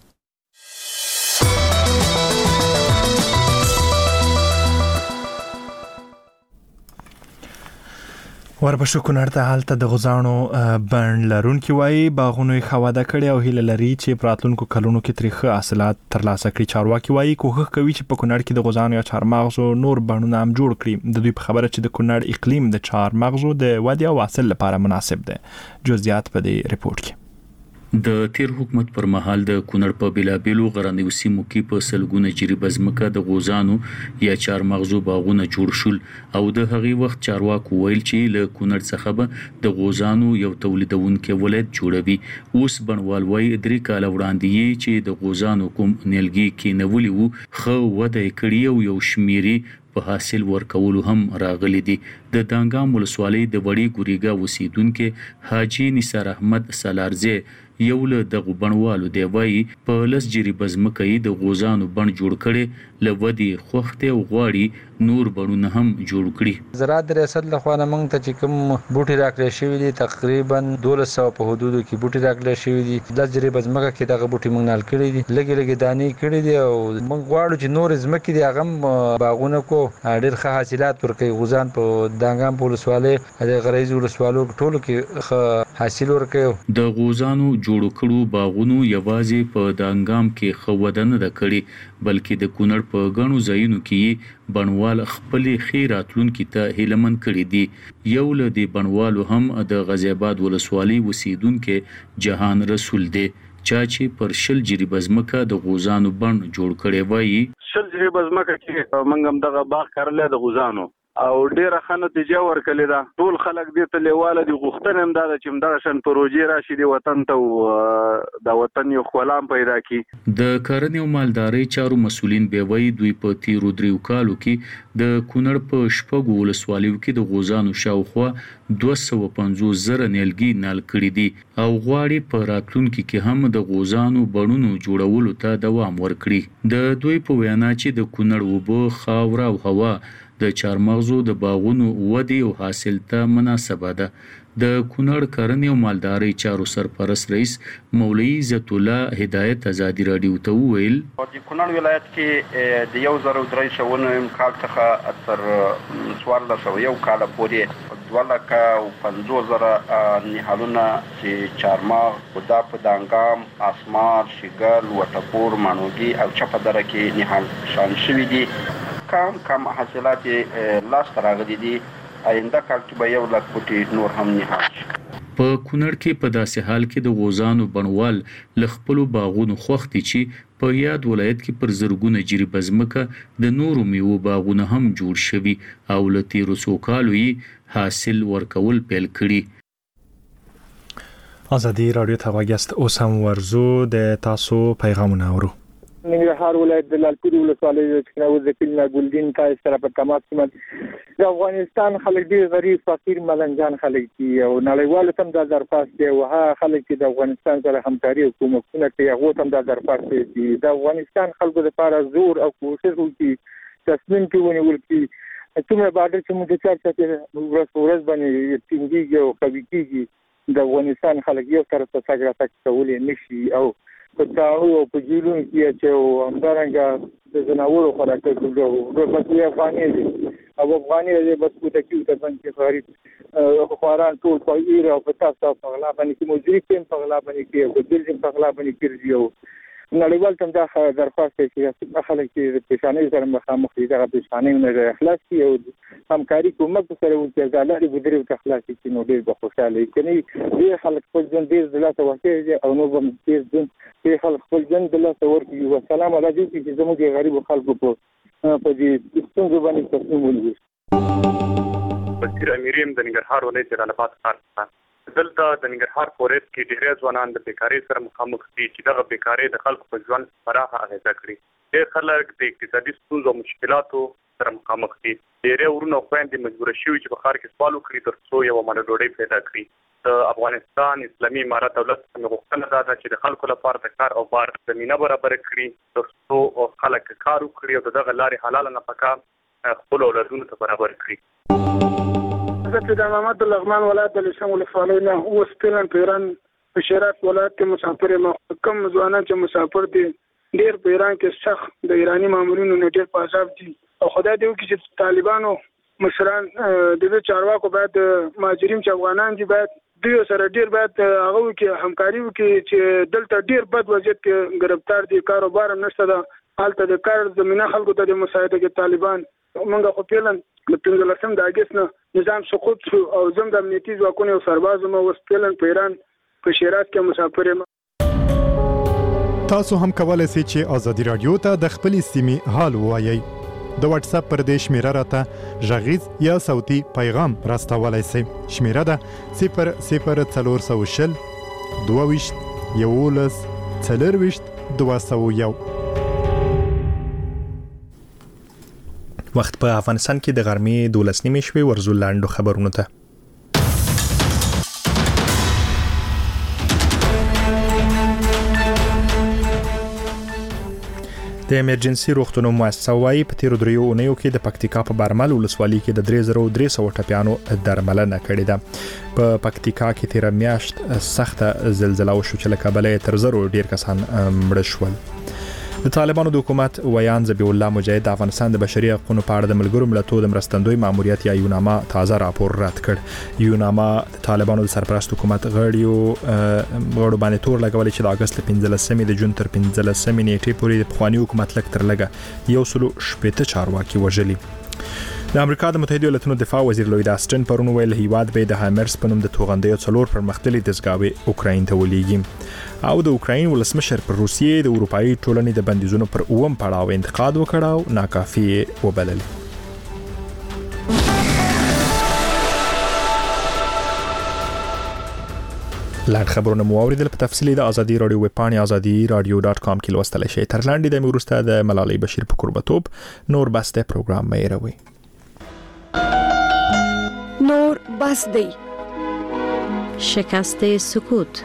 ورپښو کونړ ته هلته د غوزانو بڼ لرونکي وایي باغونو یې خواده کړي او هیله لري چې په راتلونکو کلونو کې ترې ښه حاصلات ترلاسه کړي. چارواکي وایي کوښښ کوي چې په کونړ کې د غوزانو یا چهارمغزو نور بڼونه هم جوړ کړي. د دوی په خبره چې د کونړ اقلیم د چهارمغزو د ودې او حاصل لپاره مناسب دی. جزئیات په دې ریپورت کې. د تیر حکومت پر مهال د کونړ په بلابلو غرنیو سیمو کې په سلګونه جریبه ځمکه د غوزانو یا چهارمغزو باغونه جوړ شول او د هغې وخت چارواکو ویل چې له کونړ څخه به د غوزانو یو تولیدونکي ولایت جوړوي. اوس بڼوال وایي 3 کاله وړاندې چې د غوزانو کوم نیلګي کېنولي وو ښه وده یې کړې او یو شمیرې په حاصل ورکولو هم راغلي دي. د دانګام ولسوالۍ د وړې ګوریګا اوسیدونکو حاجی نثار احمد سالارزی یو له دغه بڼوالو دی وایي په 10 جریبه ځمکه یې د غوزانو بڼ جوړ کړي له ودې خوښته او غواړي نور بڼونه هم جوړ کړي. زراعت ریاست له خوا نه موږ ته چې کوم بوټي راکړل شوي دي تقریبا 1200 په حدودو کې بوټي راکړل شوي دي. 10 جریبه ځمکه کې دغه بوټي موږ نال کړي دي لګي لګي دانې کړي دي او موږ غواړو چې نور ځمکې دي هغه باغونه کو ډېر ښه حاصلات ورکړي. غوزان په دانګام ولسوالۍ د غریز ولسوالو ټولو کې حاصل ورکړي. د غوزانو جوړ کړو باغونو یوازې په دانګام کې خو نه د کړي بلکې د کونړ په غنو ځایونو کې بڼوال خپل خیراتلونکو ته هیلمن کړي دي. یو له دې بڼوالو هم د غازی آباد ولسوالۍ وسیدونکو جهان رسول دی چې پر 10 جریبه ځمکه د غوزانو بڼ جوړ کړي. وایي 10 جریبه ځمکه کې موږ هم دغه باغ کړل د غوزانو او ډیره ښه نتیجه ورکړې ده. ټول خلک دې ته لیواله دي غوښتنه هم ده چې دغه شان پروژې راشي د وطن ته د وطن یو خلام پیدا کی. د کرنې او مالدارۍ چارو مسولین به وایي دوی په تیرو 3 کالو کې د کونړ په شپږو ولسوالیو کې د غوزانو شاوخوا 250 زره نیلګي نال کړي دي او غواړي په راتلونکي کې هم د غوزانو بڼونو جوړولو ته دوام ورکړي. د دوی په وینا چې د کونړ وبو خاور او هوا د چهارمغزو د باغونو ودی او حاصل ته مناسبه ده. د کونړ کرنې او مالدارۍ چارو سرپرست رئیس مولوی عزت الله هدایت آزادی رادیو ته ویل د کونړ ولایت کې د 1300 کال څخه تر 1401 کال پورې 250,000 نهالونه چې چهارمغز دا په دانګام اسمار شګل وټپور مانوګي او چپه دره کې نهال شان شوي دي. کم حاصلات لاس راغلي دي. آینده کال کې به 1 لک بوټي نور هم نهال شي. په کونړ کې په داسې حال کې د غوزانو بڼوال ل خپل باغونو خوختي چې په یاد ولایت کې پر زرګونه جریبه ځمکه د نورو میوه باغونه هم جوړ شوي او له تیرو څو کالو یې حاصل ورکول پیل کړي. ازادي رادیو ته واګست اوس هم ورزو د تاسو پیغامونه اورو. ننګرهار ولایت د لالپورې ولسوالۍ د نوو ذکرنا ګلدین تای سره په تماس کې د افغانستان خلک ډېر غریب فقیر ملنجان خلک دي او نړیوال هم د درخواست دی او هغه خلک چې د افغانستان سره همکاري او کومکونه کوي هغه هم د درخواست دي د افغانستان خلکو لپاره زور او کوشش وکړي تصمیم کې ونیول کړي څومره بادر چې موږ چې ورځ باندې ټینګيږي او قوي کیږي د افغانستان خلک یو طرف ته څنګه تکولې نشي او په تاو او په جیلون کې چې همدارنګه د زناورو خوراک کوي او په دې افغاني دي او افغاني دې بس کو تکیو ته باندې غریب خواران ټول په ایرا او په تاسو په غلا باندې کې مجري کې په غلا باندې کې او دلته په غلا باندې کې یو نړیوال تم دا درخواست چې خلک چې پېښانې سره مخامخ دي دا پېښانې نه اخلاص کی او همکاري کومک سره وکړي دا لري بدري او اخلاص کی نو ډېر خوشاله کني دې خلک په ژوند ډېر دلته ورته او نو هم ډېر خلک خپل ژوند دلته ورته او سلام علیکم چې زموږ غریب خلکو په دې څنګه باندې تصمیم ونیول. وزیر امیریم د ننګرهار ولایت جلالاباد ښار دلته د ننګرهار فورست کې ډېر ځوانان د بیکاری سره مخامخ دي چې دغه بیکاری د خلکو په ژوند پراخه اغیزه کړي. ډېر خلک د اقتصادي ستونزو او مشکلاتو سره مخامخ دي. ډېر ورونه خويندې مجبور شوي چې په ښار کې سوال وکړي ترڅو یو مړه ډوډۍ پیدا کړي. د افغانستان اسلامي امارت دولت څخه غوښتنه ده چې د خلکو لپاره د کار او بار زمينه برابر کړي ترڅو خلک کار وکړي او دغه لارې حلاله نفقه خپل اولادونو ته برابر کړي. زه د محمد لغمان ولایت د لشم ولسوالۍ نه اوس فعلا په ایران په شیراز ولایت کې مسافر یم. کم ځوانان چې مسافر دي ډېر په ایران کې سخت د ایرانی مامورینو نه ډېر په عذاب دي او خدای دې وکړي چې طالبانو مشران د چارواکو باید مهاجرین چې افغانان دي باید دوی سره ډیر باید هغه کې همکاري وکړي چې دلته ډیر بد وضعیت کې گرفتار دي کاروبار نشته ده حالت د کار زمينه خلکو ته د مساعده کې طالبان موږ خو پیلن د 15 د اگست نه نظام سقوط شو او زم د امنیتي ځواکونو او سربازو مو وسپیلن په ایران په شیراز کې مسافر یم. تاسو هم کولای شئ چې ازادي رادیو ته د خپل سیمې حال ووایي. د واتس اپ پر دې شمیره راته ژغیز یا صوتي پیغام راستولای شئ. شمیره ده 00420 22 11 40 201. وخت په افغانستان کې د غرمې 12 شوي ورزو لاندو خبرونه ته. د امرجنسي روغتونو مؤسسه وايي په تیر دریو اونیو کې د پکتیکا په برمل ولسوالۍ کې د 3300 ټپیانو درملنه کړې ده. په پکتیکا کې تیر میاشت سخته زلزلہ وشو چې له کبله تر زرو ډیر کسان مړ شول. د طالبانو د حکومت ویان ذبیح الله مجاهد د افغانستان د بشري حقوقو په اړه د ملګرو ملتونو د مرستندوی ماموریت یا یوناما تازه راپور رد کړ. یوناما د طالبانو د سرپرست حکومت غړو باندې تور لګولې چې د اگست 15 د جون تر 15 نیټې پورې د پخوانی حکومت لک تر لګه 180 چارواکي وژلي. د امریکا د متحده ایالاتونو دفاع وزیر لوید آستن پرون ویل هیواد به د هایمرس په نوم د توغندیو څلور پرمختللي دستګاوې اوکراین ته ولېږي او د اوکراین ولسمشر پر روسیې د اروپאי ټولنې د بندیزونو پر اوم پړاو انتقاد وکړ او ناکافي وبلل. لاند خبرونه مو اوریدل په تفصیلی د ازادي رادیو ویب پاڼې azadi.radio.com کې لوستل شئ. تر لاندې د میروسته د ملالۍ بشیر په قربتوب نور بسته پروګرام مې راوي. نور بس دی شکست سکوت.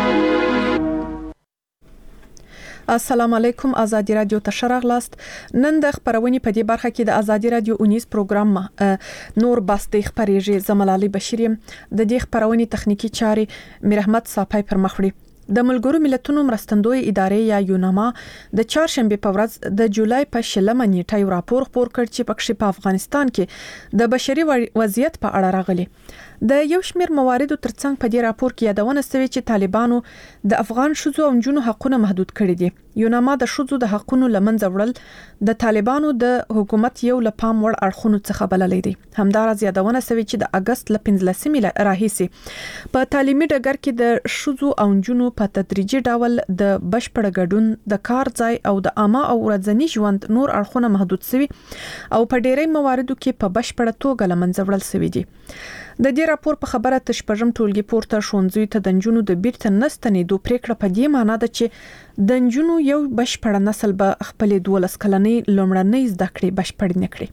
السلام علیکم. ازادي رادیو ته شراغلاست. نن د خبرونې په دې برخه کې د ازادي رادیو 19 پروګرام نور بس د خبرېږي زملالي بشیریم د دې خبرونې تخنیکی چاري میرحمد صافی پر مخوړي. د ملګرو ملتونو مرستندوی ادارې یا یوناما د چهارشنبه په ورځ د جولای په 20 نیټه یو راپور خپور کړ چې پکښې په افغانستان کې د بشري وضعیت په اړه راغلي. د یو شمېر مواردو ترڅنګ په دې راپور کې یادونه شوې چې طالبانو د افغان ښځو او نجونو حقونه محدود کړي دي. یوناما د ښځو د حقونو لمنځه وړل د طالبانو د حکومت یو لپام وړ اړخونو څخه بللې دي. همدارس یادونه شوې چې د اگست 15 راهیسې په تعلیمي ډګر کې د ښځو او نجونو په تدریجي ډول د بشپړ ګډون د کار ځای او د عامه او ورځني ژوند نور اړخونه محدود شوي او په ډېری مواردو کې په بشپړ توګه لمنځه وړل شوي دي. د دې راپور په خبره تشپژم ټولګي پورته شونځوي ته د نجونو د بیرته نستنېدو پریکړه په دې معنی ده چې د نجونو یو بشپړ نسل به خپل 12 کلنۍ لومړنۍ زده کړې بشپړ نه کړي.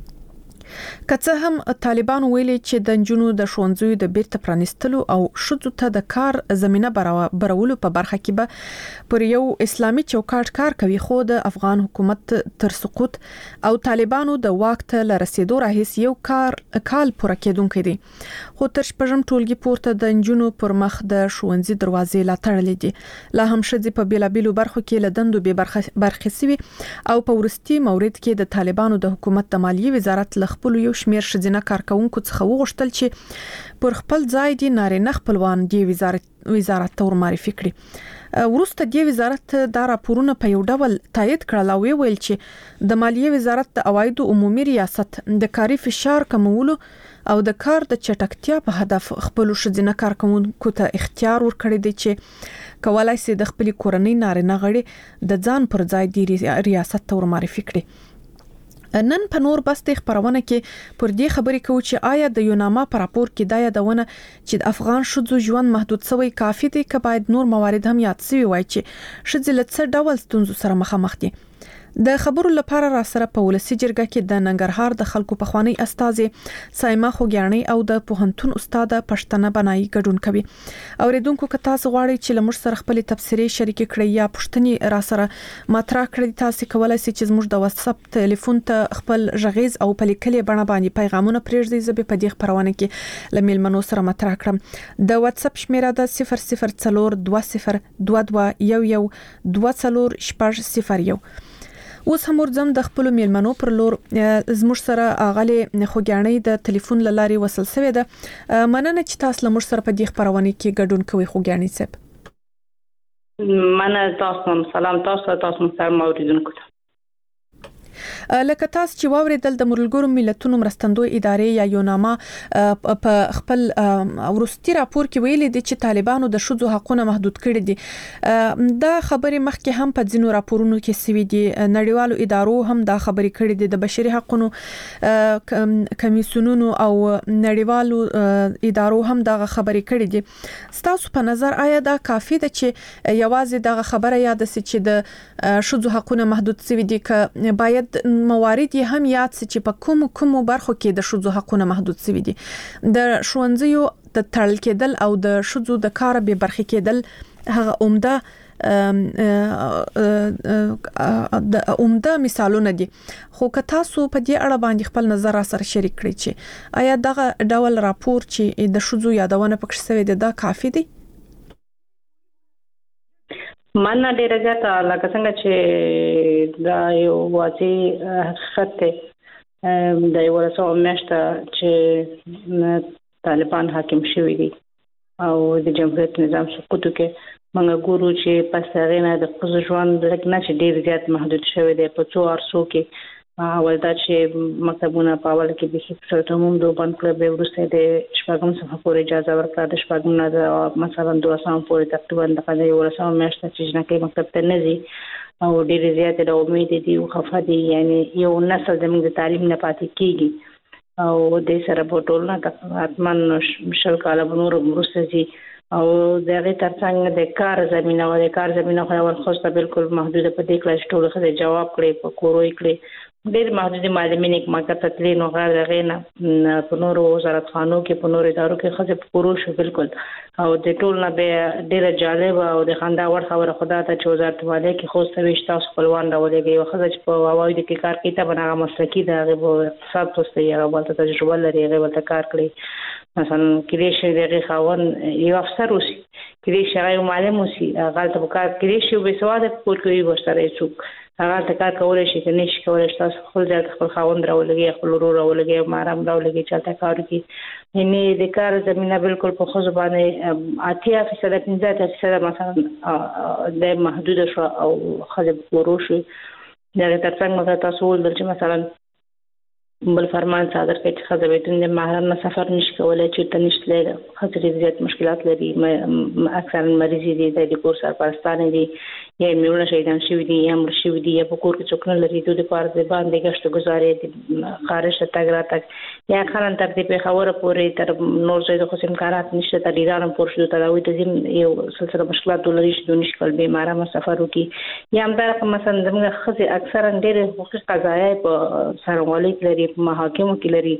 که څه هم طالبان ویلي چې د نجونو د ښوونځیو د بیرته پرانیستلو او ښځو ته د کار زمينه برابرولو په برخه کې به پر یو اسلامي چوکاټ کار کوي، خو د افغان حکومت تر سقوط او طالبانو د واک ته لرسېدو راهیسې یو کال پوره کېدونکی دی. خو تر شپږم ټولګي پورته د نجونو پر مخ د ښوونځي دروازې لا تړلې دي. لا هم ښځې په بیلابیلو برخو کې له دندو بې برخې سوي او په وروستي مورد کې د طالبانو د حکومت د مالیې وزارت له خپل یو شمیر ښځینه کارکونکو څخه وغوښتل چې پر خپل ځای دي نارینه خپلوان دی وزارت ته ورمعرفي کړي. وروسته دی وزارت دا راپورونه په یو ډول تایید کړل او ویل چې د مالیې وزارت د عوایدو عمومي ریاست د کاري فشار کمولو او د کار د چټکتیا په هدف خپل ښځینه کارکونکو ته اختیار ورکړی دی چې کولای شي د خپل کورنۍ نارینه غړي د ځان پر ځای دی ریاست ته ورمعرفي کړي. نن په نور بسته خبرونه کې پر دې خبرې کوو چې آیا د یوناما پر راپور کې دا یادونه چې د افغان ښځو ژوند محدود شوی کافي دی که باید نور موارد هم یاد شوي وای چې ښځې له څه ډول ستونزو سره مخامخ دي. د خبرو لپاره را سره په ولسی جرګه کې د ننګرهار د خلکو پخوانی استاذ سایما خوګیانی او د پوهنتون استاد پښتنه بنای ګډون کوي. اوریدونکو که تاسو غواړئ چې لمر سره خپل تبصرې شریک کړئ یا پښتني را سره مطرح کړئ، تاسو کولای شئ چې زموږ د واتس اپ ټلیفون ته خپل ژغیز او په لیکلي بڼه باندې پیغامونه پرېږدئ. زه به په دې خبرونه کې لمیلمنو سره مطرح کړم. د واتس اپ شمیره د 00420211204001. اوس هم ورځم د خپل میلمنو پر لور زموږ سره اغلی خوګیانۍ د ټلیفون لاري وصل شوې ده. مننه چې تاسو له موږ سره په دې خبرونه کې ګډون کوئ خوګیانۍ صاحب. مننه تاسو سلام تاسو محترم اوریدونکو. لکه تاسو چې واوریدل د ملګرو ملتونو مرستندوی ادارې یا یوناما په خپل ورستي راپور کې ویلي دي چې طالبانو د شذو حقوقونه محدود کړي دي. دا خبرې مخکې هم په ځینو راپورونو کې سوي دي. نړیوالو ادارو هم دا خبرې کړي دي. د بشري حقوقو کمیسیونونو او نړیوالو ادارو هم دا خبرې کړي دي. ستاسو په نظر آیا دا کافي ده چې یوازې دا خبره یاد سي چې د شذو حقوقونه محدود سوي دي که باید موارد هم یاد سي چې په کوم برخو کې د شذو حقوقونه محدود سوي دي؟ د ښوونځیو د تړل کېدل او د شذو د کار به برخې کېدل هغه عمده مثالونه دي. خو که تاسو په دې اړه باندې خپل نظر سره شریک کړئ چې آیا دغه ډول راپور چې د شذو یادونه پکې شوی دی دا کافي دی؟ مننه ډیره زیاته. لکه څنګه چې دا یو واضح حقیقت دی د یو څو میاشته چې طالبان حاکم شوي دي او د جمهوریت نظام سقوط کې موږ ګورو چې پس هغه نه د ښځو ژوند لکه چې ډیر زیات محدود شوی دی په څو ارسو کې. اول دا چې مکتبونه په اول کې به هیڅ عموم دو بند کړ به ورسته د شپږم صفحه پورې اجازه ورکړه د شپږم نه مثلا 200 پورې تقریبا د قضیه ورسره میاشته چې نه کې مکتب ته نه ځي او ډیر زیات د امید دي او خفه دي. یعنی یو نسل زموږ د تعلیم نه پاتې کیږي او د سره په ټولنه تقریبا شل کاله نور ورسته او دغه ترڅنګ د کار زمينه او د کار زمينه خو ول خوسته بالکل محدوده په دې کلاس ټول خدای جواب کړي په کوروي کړي ډېر محدود معلومین یک مکتب تلین او غیر غینا په نورو وزارت خانو کې په نورو ادارو کې خځه پورو شو بالکل او د ټول نه به ډېر جالب او د خندا وړ خبره خدا ته چې وزارت والے کې خو سويش تاسو خپلوان راولېږي او خځه چې په واوي د کار کې ته بناغه مسلکی دا غو اقتصاد توسته یې غوړته تجربه لري غوړته کار کړی مثلا کلیش دغه خاون یو افسر وسی کلیش هغه معلم وسی غلطه وکړ کلیش به سواد په کوی ورسره څوک هغه د کار کولای شي چې نشي کولای تاسو خپل ځای خپل خاوند راولګي خپل ورور راولګي مارام راولګي چې تا کار کوي. یعنی د کار زمينه بالکل په خو زبانه 80% 50% مثلا د محدود شو او خلک وروشي دا ترڅنګ تاسو ول چې مثلا بل فرمان صادر کړي چې خزه بیتون د محرم سفر نشي کولای چې تنشتله خطرې زیات مشکلات لري. اکثر مریض دي د کور سرپرستان دي یا میونه شهیدان شوی دي یا مړ شوی دي یا په کور کې څوک نه لري د پاره د باندې غشت گزارې خارج ته تګ راتګ یا خلن تر دې په خبره پورې تر نور څه د خصم امکانات نشته تر ایران پورې شو تر وې ته یو سلسله مشکلات لري چې د نشکل به مارامه سفر وکي یا هم دا مثلا زموږ خزه اکثر ډېر حقوق قضایي په سرغړی لري محاکمو کې لري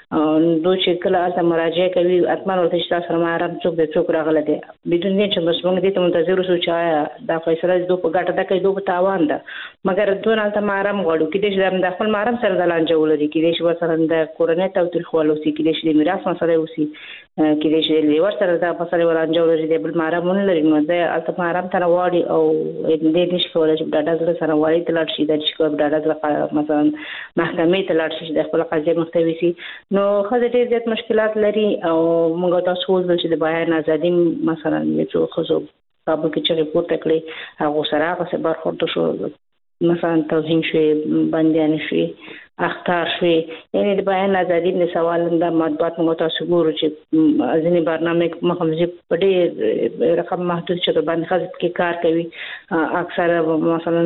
دو چې کله اته مراجعه کوي اتمن ورته چې تاسو مارام څوک د څوک راغله دي بدون دې چې مسموږ دې ته منتظر اوسو چې دا فیصله د په ګټه ده کوي دوه تاوان ده مګر دونه ته مارام غوړو کې دې چې د خپل مارام سره د لانجه ولري کې دې چې وسره د کورنۍ توتل خولو سي کې دې چې میراث مسله وسی کې دې چې لیور سره د مسله ولانجه ولري د بل مارام نه لري نو د اته مارام تر واړي او دې نش کولای چې ډاډه سره واړي تلل شي د چې کوم ډاډه مثلا محکمې تلل شي د خپل قضیه مختوي سي نو خزه ډېر زیات مشکلات لري او موږ تاسو ول چې د بیان ازادي مثلا یو خزو کابل کې چې ریپورت کړی هغه سره هغه برخورد شو مثلا توهین شوی بندیان شوی اختار شوی یعنی د بیان ازادي د سوال د مطبوعات موږ تاسو ګورو چې ځینې برنامه مخمزي په ډېر رقم محدود چې باندې خاص کې کار کوي اکثر مثلا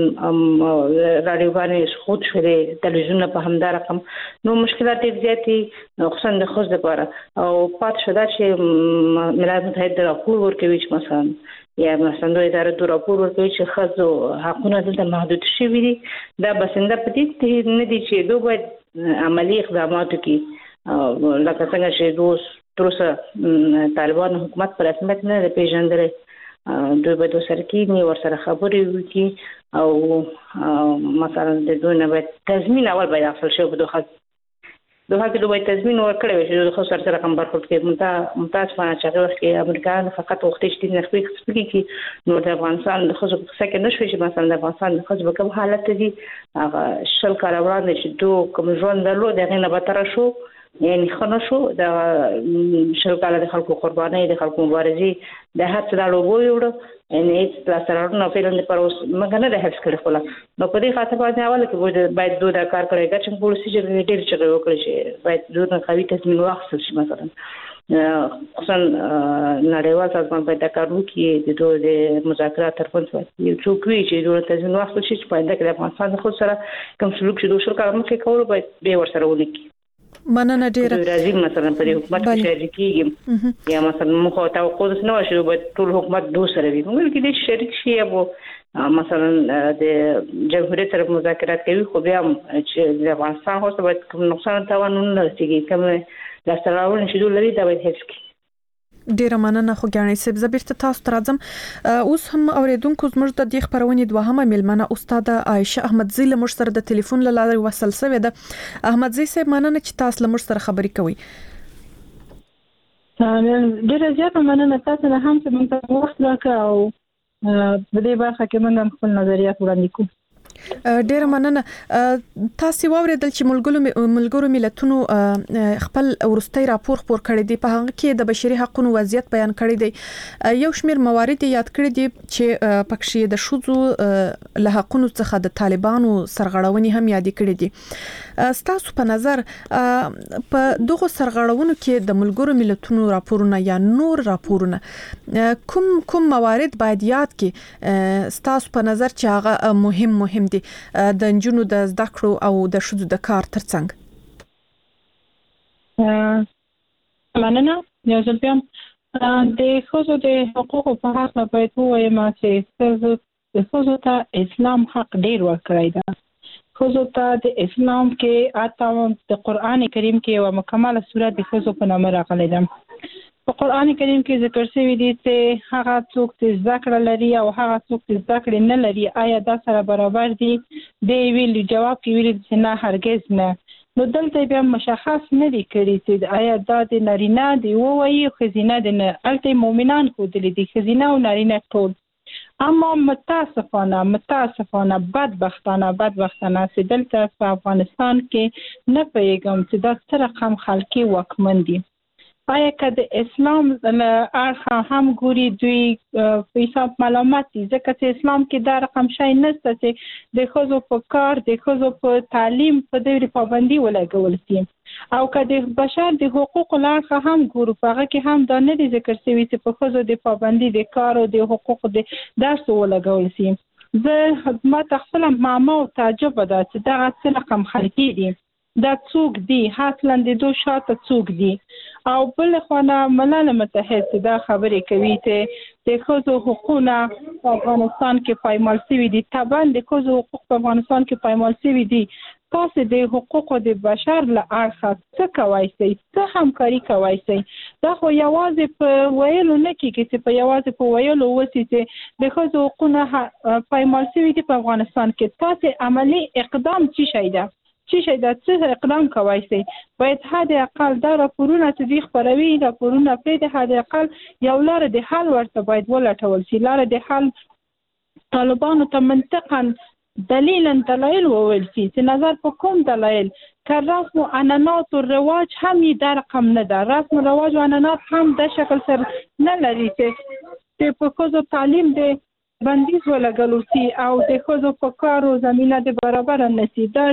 رادیو باندې خود شوی تلویزیون په همدا رقم نو مشکلات زیاتې خصوصا د خوځ لپاره او پات شوه چې ملت متحد راپور ورکوي چې مثلا یا مثلا د ادارې د راپور ورکوي چې خزو حقونه دلته محدود شوي دي دا بسنده پدې نه دي چې دوی عملی اقدامات کوي لکه څنګه چې تروسه طالبان حکومت پر رسمیت نه پیژندل دوی به د سرکینی ورسره خبرې وکړي او مثلا د دوی نه به تضمین اول به اصل شو په دوه دوه کې دوی تضمین ورکړی وي چې خو سره رقم برخورد کې متاسفانه چې هغه وخت کې امریکایان فقط وختي چې نه خپل کې نو د افغانستان د خو څه نشوي چې مثلا د افغانستان د خو په کوم حالت دي هغه شل کال وړاندې چې دوه کوم ژوند درلود دغه نه به تر شو یعنی خنو شو د شل کال د خلکو قرباني د خلکو مبارزي د هڅه د لوبو یوړو ان هیڅ پلاسټرونو فیلن د پروس مګ نه د هڅ کړی خو نو په دې خاطر باندې اول کې باید دوه د کار کړی چې پولیسي چې ډېر چې وکړي شي باید دوه قوي تضمین واخیستل شي مثلا خصوصا نړیوال سازمان باید د کارو کې د دوه د مذاکرات ترڅنګ یو څوک وی چې دوه تضمین واخیستل شي چې باید د افغانستان خو سره کوم سلوک چې دوه شل کار مخکې کول باید به ورسره ولګي مننه ډیره راځي مثلا په حکومت کې شریک کیږي یا مثلا مخ او توقع نه وشي به ټول حکومت دوه سره وي موږ کې د شریک شي او مثلا د جمهوریت سره مذاکرات کوي خو بیا چې د افغانستان هو څه کوم نقصان تاوان نه رسیږي کوم لاستراول نشي دوه لري دا باید هیڅ ډیره مننه خو ګڼې سب زبرته تاسو ترازم اوس هم اوریدونکو زموږ د دې خبرونې دوهمه ملمنه استاد عائشه احمدزی له مش سره د ټلیفون لاله وصل سوی ده احمدزی صاحب مننه چې تاسو له مش سره خبرې کوي ډیره زیاته مننه تاسو نه هم چې موږ وخت راکړ او په دې برخه کې موږ خپل نظریات وړاندې کوو ډیره مننه تاسو واوریدل چې ملګرو ملتونو خپل ورستۍ راپور خپور کړی دی په هغه کې د بشري حقوقو وضعیت بیان کړی دی یو شمیر موارد یاد کړی دي چې پکښې د شوزو له حقوقو څخه د طالبانو سرغړونې هم یاد کړی دي تاسو په نظر په دغه سرغړونو کې د ملګرو ملتونو راپورونه یا نور راپورونه کوم موارد باید یاد کړي تاسو په نظر چې هغه مهم دي د انجونو د زده کړو او د شذو د کار ترڅنګ مننه یو ځل بیا د خصوصو د حقوقو په اړه باید ووایم چې خصوصو ته اسلام حق ډیر ورکړی دی خصوصو ته د اسلام کې اته د قران کریم کې یو مکمله سورۃ د خصوصو په نامه راغلی ده په قران کریم کې ذکر شوی دی چې هغه څوک چې ذکر لري او هغه څوک چې ذکر نه لري آیا دا سره برابر دي دی ویل جواب کې ویل چې نه هرگز نه نو دلته بیا مشخص نه دي کړی چې آیا دا د نارینه دی وایي خزینه د نه الته مؤمنان خو د دې خزینه او نارینه ټول اما متاسفانه بدبختانه چې دلته په افغانستان کې نه پیغام چې دا څه رقم خلکي وکمن دي آیا که د اسلام اړخ هم ګوري دوی په حساب ملامت دي ځکه چې اسلام کې دا رقم شای نشته چې د ښځو په کار د ښځو په تعلیم په دې پابندي ولګول شي او که د بشر د حقوقو اړخ هم ګورو په هغه کې هم دا نه دي ذکر شوی چې په ښځو د پابندي د کار او د حقوقو د درس ولګول شي زه ما خپل معما او تعجب ده چې دا څه رقم خلکي دي دا څوک دي اصلا د دوه شاته څوک دي او بل خونه ملل متحد دا خبرې کوي چې د ښځو حقوقونه په افغانستان کې پایمال شوي دي طبعا د ښځو حقوق په افغانستان کې پایمال شوي دي تاسو د حقوقو د بشر له اړخه څه کوئ څه همکاري کوئ دا خو یوازې په ویلو نه کېږي چې په یوازې په ویلو وسی چې د ښځو حقوقونه پایمال شوي دي په افغانستان کې تاسو عملی اقدام څه اقدام کوي باید حد اقل دا راپورونه چې دوی خپروي راپورونه پرې د حد اقل یو لار د حل ورته باید ولټول شي لار د حل طالبانو ته منطقاً دلایل وویل شي چې نظر په کوم دلایل که رسم و عنعنات و رواج هم یې دا رقم نه ده رسم و رواج و عنعنات هم د شکل سر نه لري چې په ښځو تعلیم د بندیز ولګول شي او د ښځو په کار او زمینه د برابر نه شي دا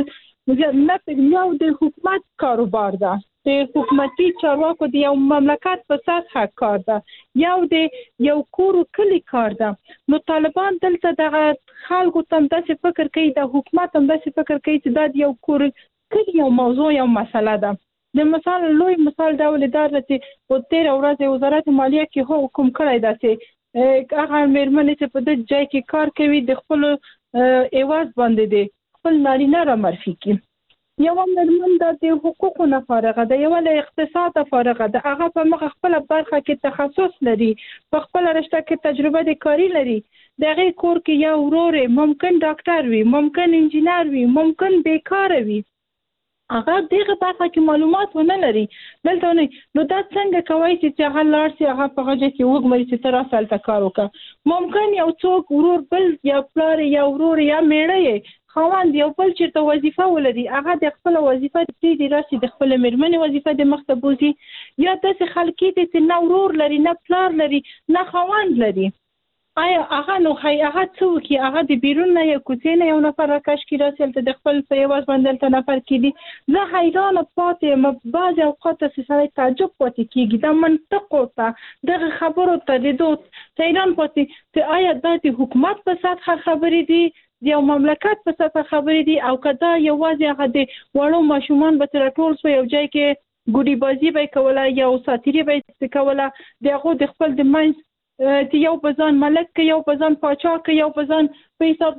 یو د حکومت کاروبار ده د حکومتي چارواکو د یو مملکت په سطح کار ده یو کور کلی کار ده نو طالبان دلته دغه خلکو تم داسې فکر کوي د حکومت هم داسې فکر کوي چې دا یو کور کلی یو موضوع یو مسله ده د لوی مثال ډول دا چې په 13 ورځې وزارت مالیه کې حکم کړی ده چې هغه مېرمنې چې په دې ځای کې کار کوي د خپل ایواز باندې دي خپل نارینه را معرفي کړي یو مېرمن د حقوقو نه فارغه ده یو له اقتصاد فارغه ده هغه په مخ خپل برخه کې تخصص لري په خپل رشته کې تجربه د کاری لري دغه کور کې یو ورور ممکن ډاکټر وي ممکن انجینر وي ممکن بیکار وي هغه دغه برخه کې معلومات ونه لري دلته نو دا څنګه کوي چې هغه لاړ شي هغه په غږ کې وګوري چې تر اصل تکار وکړه ممکن یو څوک ورور بل یا پلار یا ورور یا میړه خوان دی خپل چیرته وظیفه ولري هغه د خپل وظیفه د راشي د خپل مرمنې وظیفه د مختبوزي یا د خلکی د نه ورور لري نه پلار لري نه خوان لري آیا هغه نو هغه څوک هغه د بیرون نه یو کوڅې نه یو نفر راکش کی راسل ته د خپل پیواز باندې ته نفر کیدی زه حیران پاتې م بعض اوقات څه سره تعجب پاتې کیږي د منطق او ته د خبرو ته د دوت حیران پاتې چې آیا د حکومت په سطح خبرې دي د یو مملکت په سطح خبرې دي او کدا یوازې هغه د وړو ماشومان به تر ټول سو یو ځای کې ګوډي بازی به کوله یا ساتيري به کوله دغه د خپل د منځ چې یو بزان ملک کې یو بزان پاچا کې یو بزان په حساب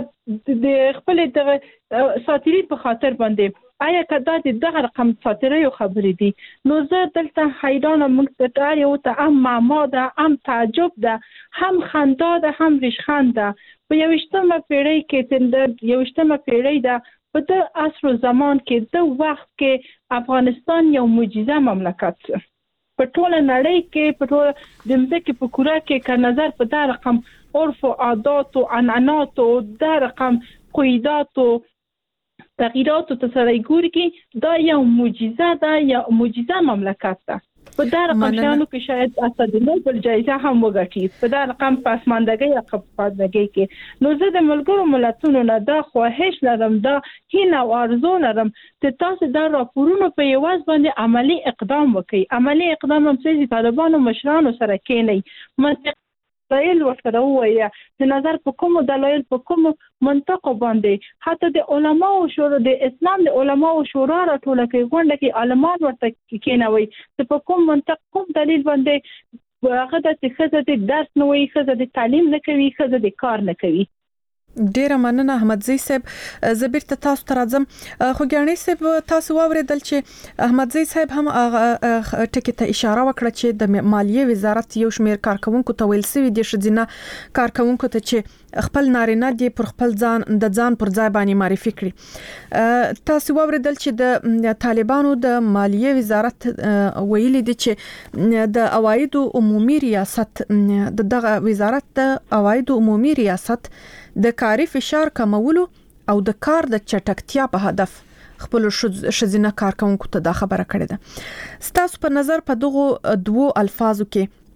د خپل د ساتيري په خاطر باندې آیا کدا د دغه رقم ساتيري یو خبرې دي نو زه دلته حیران مقتدر یو ته معما ده هم تعجب ده هم خندا ده هم ریشخند ده په یوشتمه پیړۍ کې یوشتمه پیړۍ ده په د عصر و زمان کې د وخت کې افغانستان یو معجزه مملکت په ټوله نړۍ کې په ټوله د مځکې په کره کې که نظر په دا رقم عرف و عادات و عنعنات و دا رقم قیدات و تغییرات ته سره ګوري کې دا یو معجزه ده یا معجزه مملکت ده په دا رقم شانو کې شاید اسد نوبل جایزه هم وګټي په دا رقم پسماندګي یا خپادګي کې نو زه د ملګرو ملتونو نه دا خواهش لرم دا هیله او ارزو لرم چې تاسو دا راپورونه په یواز باندې عملی اقدام وکړئ عملی اقدام هم چې طالبانو مشرانو سره کېنئ منطق دلایل ورسره وایي چې نظر په کوم دلایل په کوم منطق باندې حتی د علماو شورا د اسلام د علماو شورا راټوله کې غونډه کې عالمان ورته کېنوي چې په کوم منطق کوم دلیل باندې هغه د څه د درس نه وي څه د تعلیم نه کوي څه د کار نه کوي ډیره مننه احمدزی صاحب زبیر ته تاسو ته راځم خو ګڼې صاحب تاسو واوریدل چې احمدزی صاحب هم ټکی ته اشاره وکړه چې د مالیه وزارت یو شمیر کارکونکو ته ویل سوي دي شذینه کارکونکو ته چې خپل نارینه دي پر خپل ځان د ځان پر ځای باندې معرفي کړي تاسو واوریدل چې د طالبانو د مالیه وزارت ویلي دي چې د عوایدو عمومي ریاست دغه وزارت د عوایدو عمومي ریاست د کاري فشار کمولو او د کار د چټکتیا په هدف خپل شذینه کارکونکو ته دا خبره کړې ده ستاسو په نظر په دغه دوو الفاظو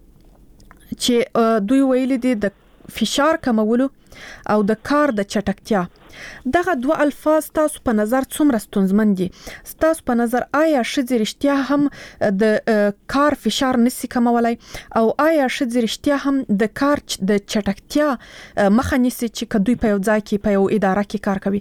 کې چې دوی ویلي دي د فشار کمولو او د کار د چټکتیا دغه دوه الفاظ تاسو په نظر څومره ستونزمن دي تاسو په نظر آیا شذې رښتیا هم د کار فشار نسی کمولای او آیا شذې رښتیا هم د کار د چټکتیا مخه نیسي چې کدوې په یو ځای کې په یو اداره کې کار کوي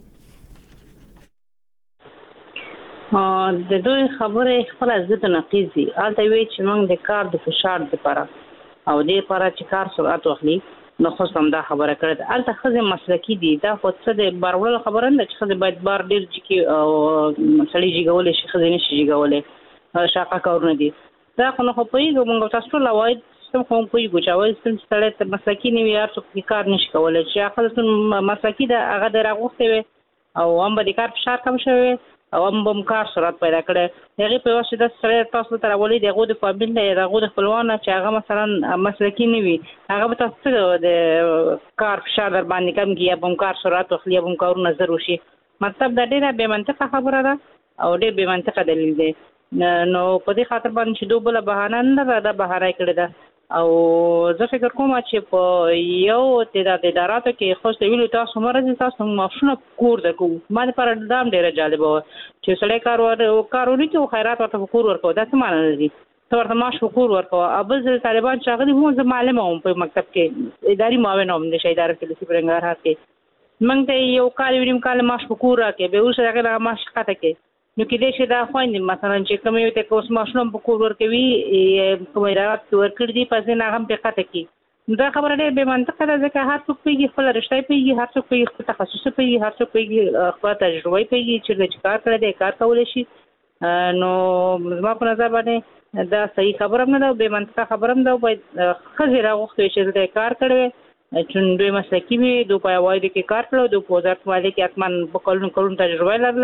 د دوی خبره خپل ضد نقیزي البته وی چې موږ د کار د فشار لپاره او د لپاره چې کار سرعت واخلي نو خو سم دا خبره کړه البته خزه مسلکی دي دا خو څه د بارول خبره نه چې خزه باید بار ډیر چې او سړی جګولې شي خزه نشي جګولې شاقه کارونه دي دا خو نو په یوه موږ تاسو لا وای سم کوم په یوه چاوي سم ستړی ته مسلکی نه وي چې کار نشي کولای چې خپل مسلکی دا هغه دراغوخته وي او هم به کار فشار کم شوی او هم کار سرعت پیدا کړي هغه په واسطه د سره تاسو ته راولي دغه د فامیل نه دغه د خپلوان چې هغه مثلا مسلکی نه وي هغه به تاسو د کار فشار در باندې کم کیه هم کار سرعت او خلیه هم کار نظر وشي مطلب دا ډیره به منطقه خبره ده او ډیره به منطقه دلیل دی نو په دې خاطر باندې چې دوبله بهانه نه ده بهاره کړی ده او زه فکر کوم چې په یو تعداد اداراتو کې خو څه ویلو تاسو مرزي تاسو ماشونه کور دکو ما لپاره دام ډیره جالب و چې سړی کارونه کې خیرات ورته کور ورکو دا څه معنی لري ته ورته ماش کور ورکو ابل طالبان شاغلي مو زه معلم هم په مکتب کې اداري معاون هم د شهیدار کې لسی پرنګار هڅه موږ ته یو کال وینم کال ماش کور راکې به اوس هغه ماش خاطه کې نو کې دې چې دا خويندې مثلا چې کوم یو ته کوس ماشوم په کور ورکوي کوم رات ورکړ دي پسې نه هم په خاطه کې دا خبره دې به منطقه ده ځکه هر څوک پیږي خپل رښتای پیږي هر څوک پیږي خپل تخصص پیږي هر څوک پیږي خپل تجربه پیږي چې کار کړی دی کار کولای شي نو زما په نظر باندې دا صحیح خبره نه ده به منطقه خبره نه ده باید خزر غوښتي چې دې کار کړی چون دوی مسلکی وي دوی په وایي کې کار کړو دوی په وزارت مالی کې اتمن په کلون تجربه لرله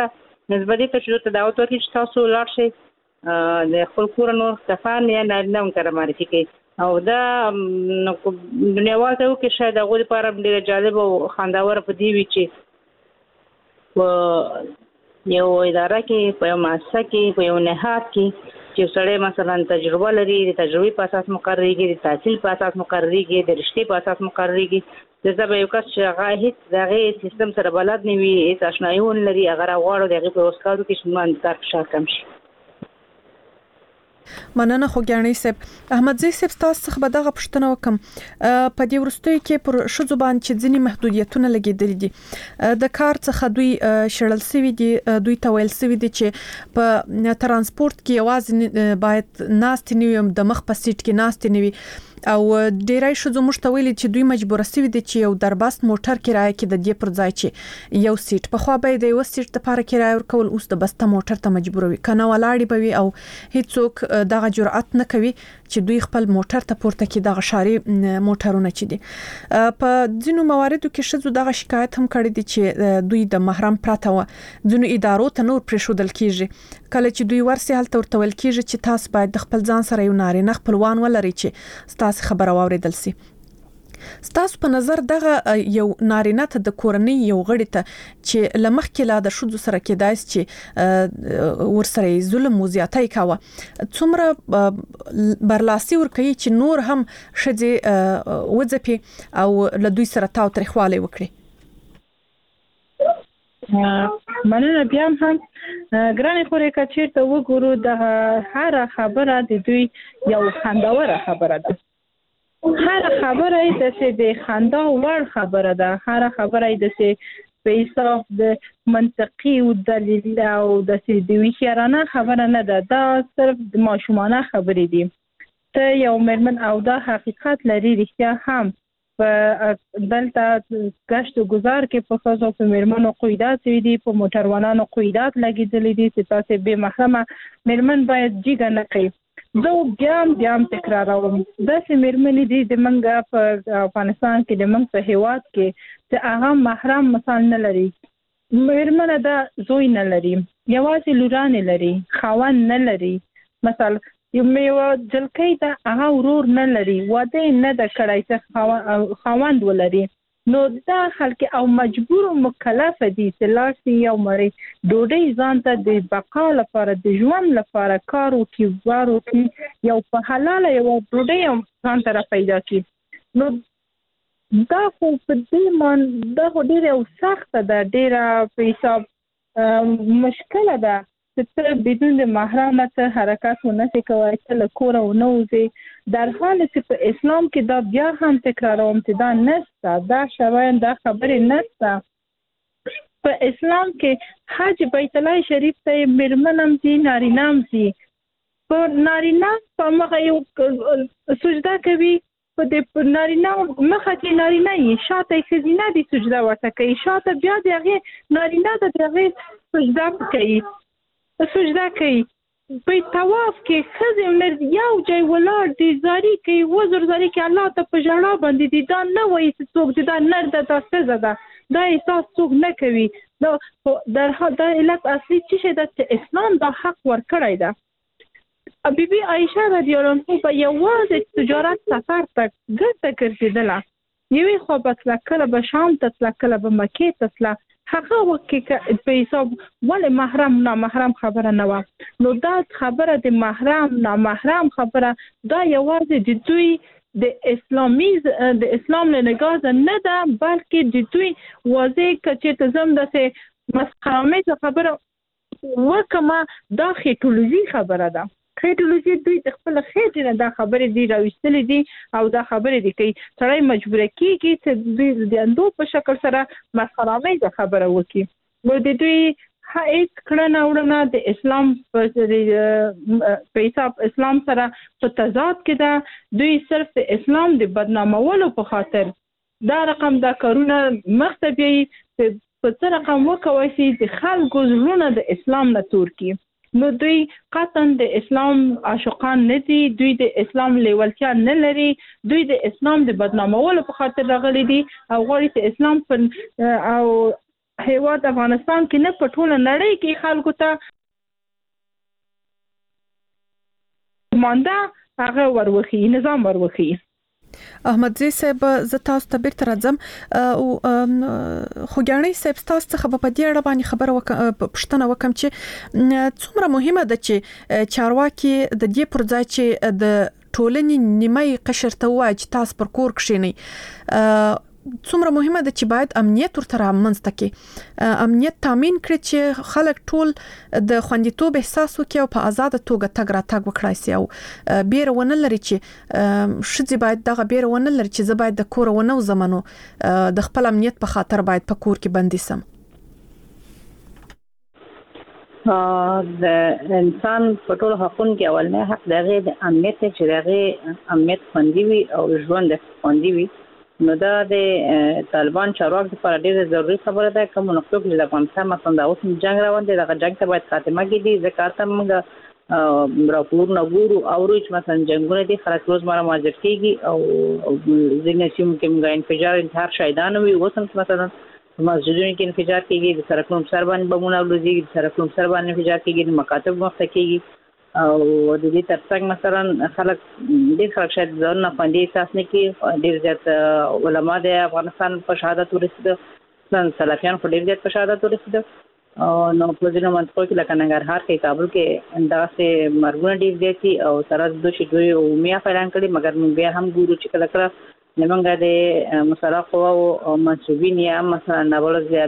نسبتي ته چې ته دعوت ورکړي چې تاسو لاړ شئ د خپل کور نور کسان یا نارینه هم سره معرفي کوي او دا دنیاوال ته وکړي شاید هغوی لپاره ډېره جالبه او خوندوره په دې وي چې په یو اداره کې په یو مؤسسه کې په یو نهاد کې چې سړی مثلا تجربه لري د تجربې په اساس مقرریږي د تحصیل په اساس مقرریږي د رشتې په اساس مقرریږي د زبې یو کس چې هغه هیڅ دغه سیستم سره بلد نه وي هیڅ آشنایي ونه لري هغه راغواړو دغه په وسکارو کې شمن د فشار کم شي. مننه خوګیاڼي صاحب. احمد زی صاحب تاسو څخه به دغه پوښتنه وکم په دې ورستوي کې پر شذو باندې چې ځینی محدودیتونه لګیدل دي د کار څخه دوی شړل سوي دي دوی تویل سوي دي چې په ترانسپورت کې یوازې باید ناست نیوم د مخ په سیټ کې ناست نیوي او ډیرای شذو مشتویل چې دوی مجبور سوي دي چې یو دربست موټر کرایه کې د دې پر ځای چې یو سیټ په خوا به د یو سیټ لپاره کرایه ورکول اوس د بسته موټر ته مجبوروي کنه ولاړی بوي او هیڅوک دغه جرأت نه کوي چې دوی خپل موټر ته پورته کې دغه شاري موټرونه چي دي په ځینو مواردو کې شذو دغه شکایت هم کړی دي چې دوی د محرم پراته و ځینو ادارو ته نور پرېښودل کیږي کله چې دوی ورسي هلته ورته ویل کیږي چې تاسو باید د خپل ځان سره یو نارینه خپلوان ولري چې تاسو خبره واوریدل سي. ستاسو په نظر دغه یو نارینه ته د کورنۍ یو غړي ته چې لمخ کې لا د شذو سره کېدای چې ورسره ظلم او زیاتۍ کاوه څومره برلاسي ورکوي چې نور هم شذې وځپي او له دوی سره تاو تریخوالی وکړي. مننه بیا هم ګرانې خورې که چېرته وګورو د هره خبره د دوی یو خوندوره خبره ده هر خبره یې داسې د خندا وړ خبره ده هر خبره یې داسې په حساب د منطقي او دلیل او داسې د هوښیارانه خبره نه ده دا صرف د ماشومانه خبرې دي ته یو مېرمن او دا حقیقت لري رښتیا هم په دلته گشت و گذار کې په ښځو په مېرمنو قیودات وي دي په موټروانانو قیودات لګېدلي دي چې تاسې بې محرمه مېرمن باید جیګه نه کوي. زه بیا هم تکراروم داسې مېرمنې دي د موږ په افغانستان کې د موږ په هېواد کې چې هغه محرم مثال نه لري مېرمنه دا زوی نه لري یوازې لورانې لري خاوند نه لري مثال یو جلکۍ ته هغه ورور نه لري واده نه ده کړی چې خاوند ولري نو دا خلک او مجبور او مکلف دي چې لاړ شي یو مړی ډوډۍ ځان ته د بقا لپاره د ژوند لپاره کار وکړي یو په حلاله یو ډوډۍ ځان ته را پیدا کړي نو دا خو په دې دا خو ډېره سخته ده ډېره په حساب مشکله ده چې ته بدون د محرم ته حرکت ونه شي کولی ته له کوره ونه وځې در حال چې په اسلام کې دا بیا هم تکراروم چې دا نشته دا شواهد دا خبرې نشته په اسلام کې حج بیت الله شریف ته مېرمن هم ځي نارینه هم ځي په نارینه په مخه یو سجده کوي په دې نارینه مخه کې نارینه یې شاته یې ښځینه دي سجده ورته کوي شاته بیا د هغې نارینه د هغې سجده کوي سجده کوي په طواف کې ښځې یو ځای ولاړ دي زاري کوي وزر زاري کوي الله ته په ژړا باندې دي دا نه وایي چې څوک دي دا نر ده دا ښځه ده دا احساس څوک نه کوي دا علت اصلي څه شی ده چې اسلام دا حق ورکړی ده بیبي عایشه رضی الله عنها په یوازې تجارت سفر ته ګرځه ګرځېدله یوې خوا به تله کله به شام ته تله کله به مکې ته تله هغه وخت کې په حساب ولې محرم نامحرم خبره نه وه نو دا خبره د محرم نامحرم خبره دا یوازې د دوی د اسلام له نگاه نه ده بلکې د دوی واضح که چېرته زه هم داسې مسخره‌آمیزه خبره وکړمه دا خیټولوژي خبره ده خیټولوژي دوی د خپل خېټې نه دا خبرې دي راویستلې دي او دا خبرې دي کوي سړی مجبوره کېږي چې دوی د اندو په شکل سره مسخره‌آمیزه خبره وکړي نو د دوی هیڅ کړنه وړنه د اسلام په حساب اسلام سره په تضاد کې ده دوی صرف د اسلام د بدنامولو په خاطر دا رقم دا کارونه مخته بیایي چې په څه رقم وکوی شي د خلکو زړونه د اسلام نه تور کړي نو دوی قطعا د اسلام عاشقان نه دي دوی د اسلام لیوالتیا نه لري دوی د اسلام د بدنامولو په خاطر راغلي دي او غواړي چې اسلام او هیواد افغانستان کې نه په ټوله نړۍ کې خلکو ته مانده هغه وروخي نظام وروخي. احمدزی صاحب زه تاسو ته بیرته راځم او خوګانی صاحب تاسو څخه په دې اړه باندې خبره پښتنه وکم چې څومره مهمه ده چې چارواکي د دې پر ځای چې د ټولنې نیمه قشر ته وایي چې تاسو پر کور کښینی څومره مهمه ده چې باید امنیت ورته رامنځته کړي، امنیت تامین کړي چې خلک ټول د خوندیتوب احساس وکړي او په آزاد توګه تګ راتګ وکړي سي او بیره ونه لري چې شذ باید دغه بیره ونه لري چې زه باید د کور ونه زمانو د خپل امنیت په خاطر باید په کور کې بندي سم. د انسان په ټولو حقونو کې اولنی حق دغه د امنیت چې دغه امنیت خوندي وي او ژوند خوندي وي. نو دا د طالبان چارواکو لپاره ډېره ضروري خبره ده. کوم نقطو کې د افغانستان مثلا د اوس جنگ روان دی، دغه جنگ ته باید خاتمه کړي. ځکه ته موږ راپورونه ګورو اورو چې مثلا جنگونه دي، خلک روزمره مهاجر کېږي او ځینې سیمو کې موږ انفجار انتحار شهیدان وي. اوس هم مثلا مسجدونو کې انفجار کېږي، د سړکونو سر باندې بمونه ولوځي، د سړکونو سر باندې انفجار کېږي، د مکاتب مخته کېږي او د دې ترڅنګ مثلا خلک ډېر خلک شاید ځان نه خوندي احساس نه کوي. ډېر زیات علما د افغانستان په شهادت ورسېده، سلفیان خو ډېر زیات په شهادت ورسېده. نو په ځینو منطقو کې لکه ننګرهار کې، کابل کې داسې مرګونه ډېر زیات دي او سره د دوی دوی عمومي اعلان کړي. مګر موږ بیا هم ګورو چې کله کله زموږ د مسلح قواو منصوبین یا مثلا ناولز د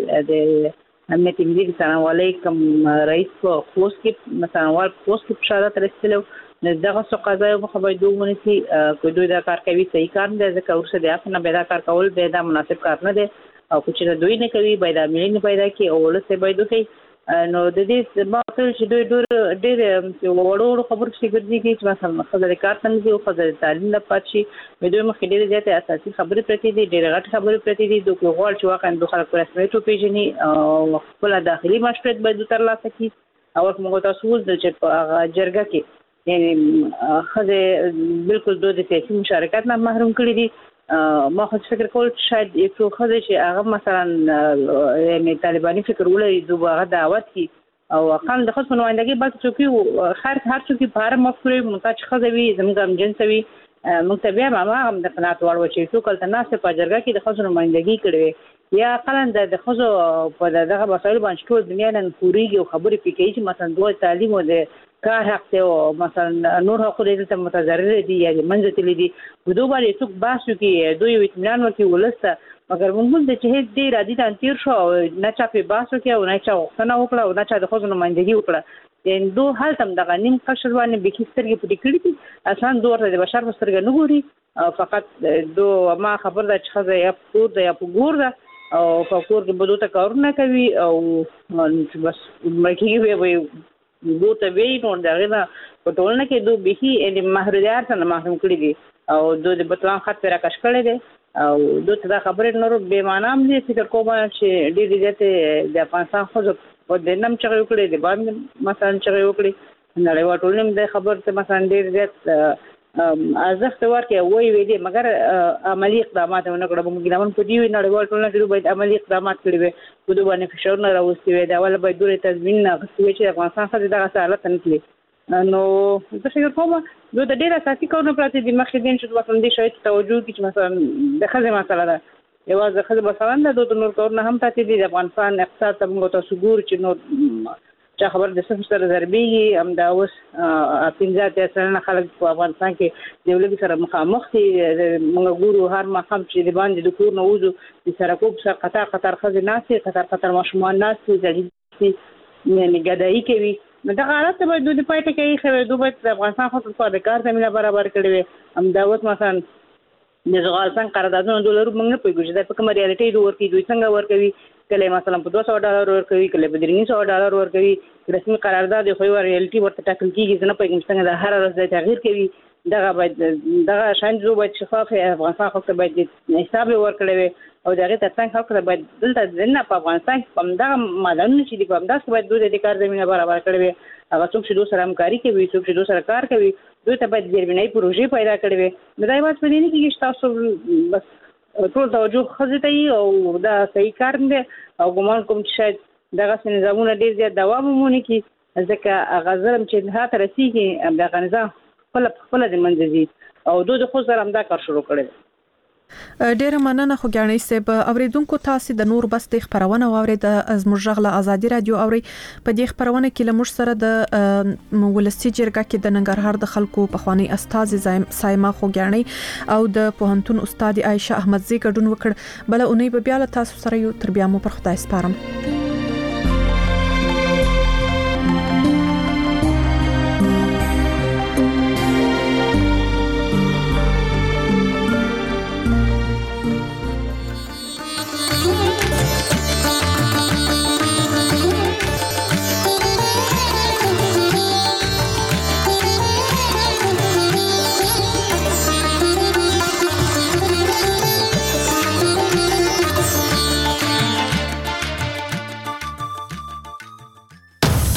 امنیت ملي د څارنوالۍ کوم رئیس په خوست کې څارنوال خوست کې په شهادت رسېدلی و. نو دغه څو قضایو مخه باید ومنسي که دوی دا کار کوي صحیح کار نه دی، ځکه وروسته د عفو نه بیا دا کار کول بیا دا مناسب کار نه دی او که چېرې دوی نه کوي باید عاملین پیدا کړي او ولس یې باید وښیي. نو د دې ما ویل چې دوی ډېر وړو خبرو پسې ګرځېږي چې مثلا ښځه د کار ته نه ځي او ښځه د تعلیم نه پاتې شي. دوی مخکې ډېرې زیاتې اساسي خبرې پرتې دي، ډېرې غټې خبرې پرتې دي. دوی غواړي چې واقعا دوی خلک په رسمیت وپېژني او خپله داخلي مشروعیت باید دوی ترلاسه کړي. او موږ تاسو ولیدل چې په هغه جرګه کې یعنې ښځې بالکل دوی د سیاسي مشارکت نه محروم کړي دي. ما خو فکر کول چې شاید یو څو ښځې چې هغه مثلا یعنې طالباني فکر ولري دوی به هغه دعوت کړي او اقل د ښځو په نمایندګۍ بلکې څوک هر څوک په هر مفکورې محتاج ښځه وي، زموږ همجنسه وي. موږ ته بیا هماغه د قناعت وړ وه چې څوک هلته ناستې په جرګه کې د ښځو نمایندګي کړې وې یا اقلا د ښځو په دغه مسایلو باندې ټول دنیا نن خورېږي او خبرې پرې کوي چې مثلا دوی تعلیم او د کار حق دی او مثلا نور حقونه دلته متضرر دي یا منځه تللي دي. په دوی باندې څوک بحث وکړي، دوی یو اطمینان ورکړي ولس ته. مګر موږ ولید چې هېڅ ډېر عادي ته تېر شو او نه چا پرې بحث وکړي او نه چا غوښتنه وکړه او نه چا د ښځو نمایندګي وکړه. یعنې دوی هلته هم دغه نیم قشر باندې بیخي سترګې پټې کړي دي. اصلا دوی ورته د بشر په سترګه نه ګوري، فقط دوی ما خبر ده چې ښځه یا په کور ده یا په ګور ده او په کور کې به دوی ته کارونه کوي او بس مړه کېږي بیا به یې ګور ته بیایي. نو د هغې نه په ټولنه کې دوی بیخي محدودیت نه محروم کړي دي او دوی د بطلان خط پرې راکش کړی دی او دوی ته دا خبرې نور بې معنا هم دي. فکر کوم چې ډېرې زیاتې د افغانستان ښځو په دې نه هم چغې وکړې، د باندې مثلا چغې وکړې. نړیوال ټولنې هم د خبرو ته مثلا ډېر زیات ارزښت ورکړي او ویې ویلې مګر عملي اقدامات یې ونه کړه. موږ ګیلمن په دې وي نړیوال ټولنه کې باید عملي اقدامات کړي وي، په دوی باندې فشارونه راوستي وي. د اوله باید دوی تضمین اخیستي وي چې د افغانستان ښځې دغسې حالت ته نه تلي. نو زه فکر کوم دوی ته ډېر اساسي کارونه پراته دي مخکې دین چې مثلا دې شرایطو توجه وکړي چې مثلا د ښځې مسله ده، یوازې د ښځې مسله نه ده، دوی ته نور کارونه هم پاتې دي. د افغانستان اقتصاد ته موږ تاسو ګورو چې نور چا خبر د صفر سره ضربېږي. همدا اوس 15 سلنه خلک په افغانستان کې د یو لږ سره مخامخ دي. موږ ګورو هر ماښام چې د باندې د کور نه وځو د سړکو په سر قطار قطار ښځې ناستې، قطار ماشومان ناست دي، زړې یعنې ګدایي کوي. نو دغه حالت ته باید دوی د پای ټکی ایښی وی. دوی باید د افغانستان ښځو لپاره د کار زمینه برابر کړې وي. همدا اوس مثلا د زغالسنګ قراردادونه دوی لرو، موږ نه پوهېږو چې دا په کومه ریالټۍ دوی ورکوي، دوی څنګه ورکوي. کله مثلا په $200 ورکوي، کله په $300 ورکوي. رسمي قرارداد خو یو ریالټي ورته ټاکل کېږي. زه نه پوهېږم څنګه دا هره ورځ دی تغییر کوي. دغه باید دغه شان جو باید شفاف افغانستان خلکو ته باید حساب یې ورکړی وي او د هغې ترڅنګ خلکو ته باید دلته نه په افغانستان کې په همدغه معدنونه چې دي په همداسې باید دوی د کار زمینه برابر کړې وي. هغه څوک چې دوی سره همکاري کوي، څوک چې دوی سره کار کوي، دوی ته باید زیربنایي پروژې پیدا کړې وي. نو دا یوازې په دې نه کېږي چې تاسو بس ټول توجه خزه ته او دا صحیح کار دی او ګمان کوم چې شاید دغه نظامونه ډیر زیات دوام ومونی کی ځکه غزرم چې هاته رسیږي د افغانستان خپل د منځي او دوی خو سره هم دا کار شروع کړی. ډیره مننه خو ګڼې سب اوریدونکو تاسو د نور بس د خبرونه واوري د ازموږ غلا ازادي رادیو اوري په دې خبرونه کې لمر سره د ولسی جرګه کې د ننګرهار د خلکو په خواني استاد سایما خو ګڼې او د پوهنتون استاد عائشه احمدزي ګډون وکړ. بل اونۍ به بیا له تاسو سره یو تر بیا مو پر خدای سپارم.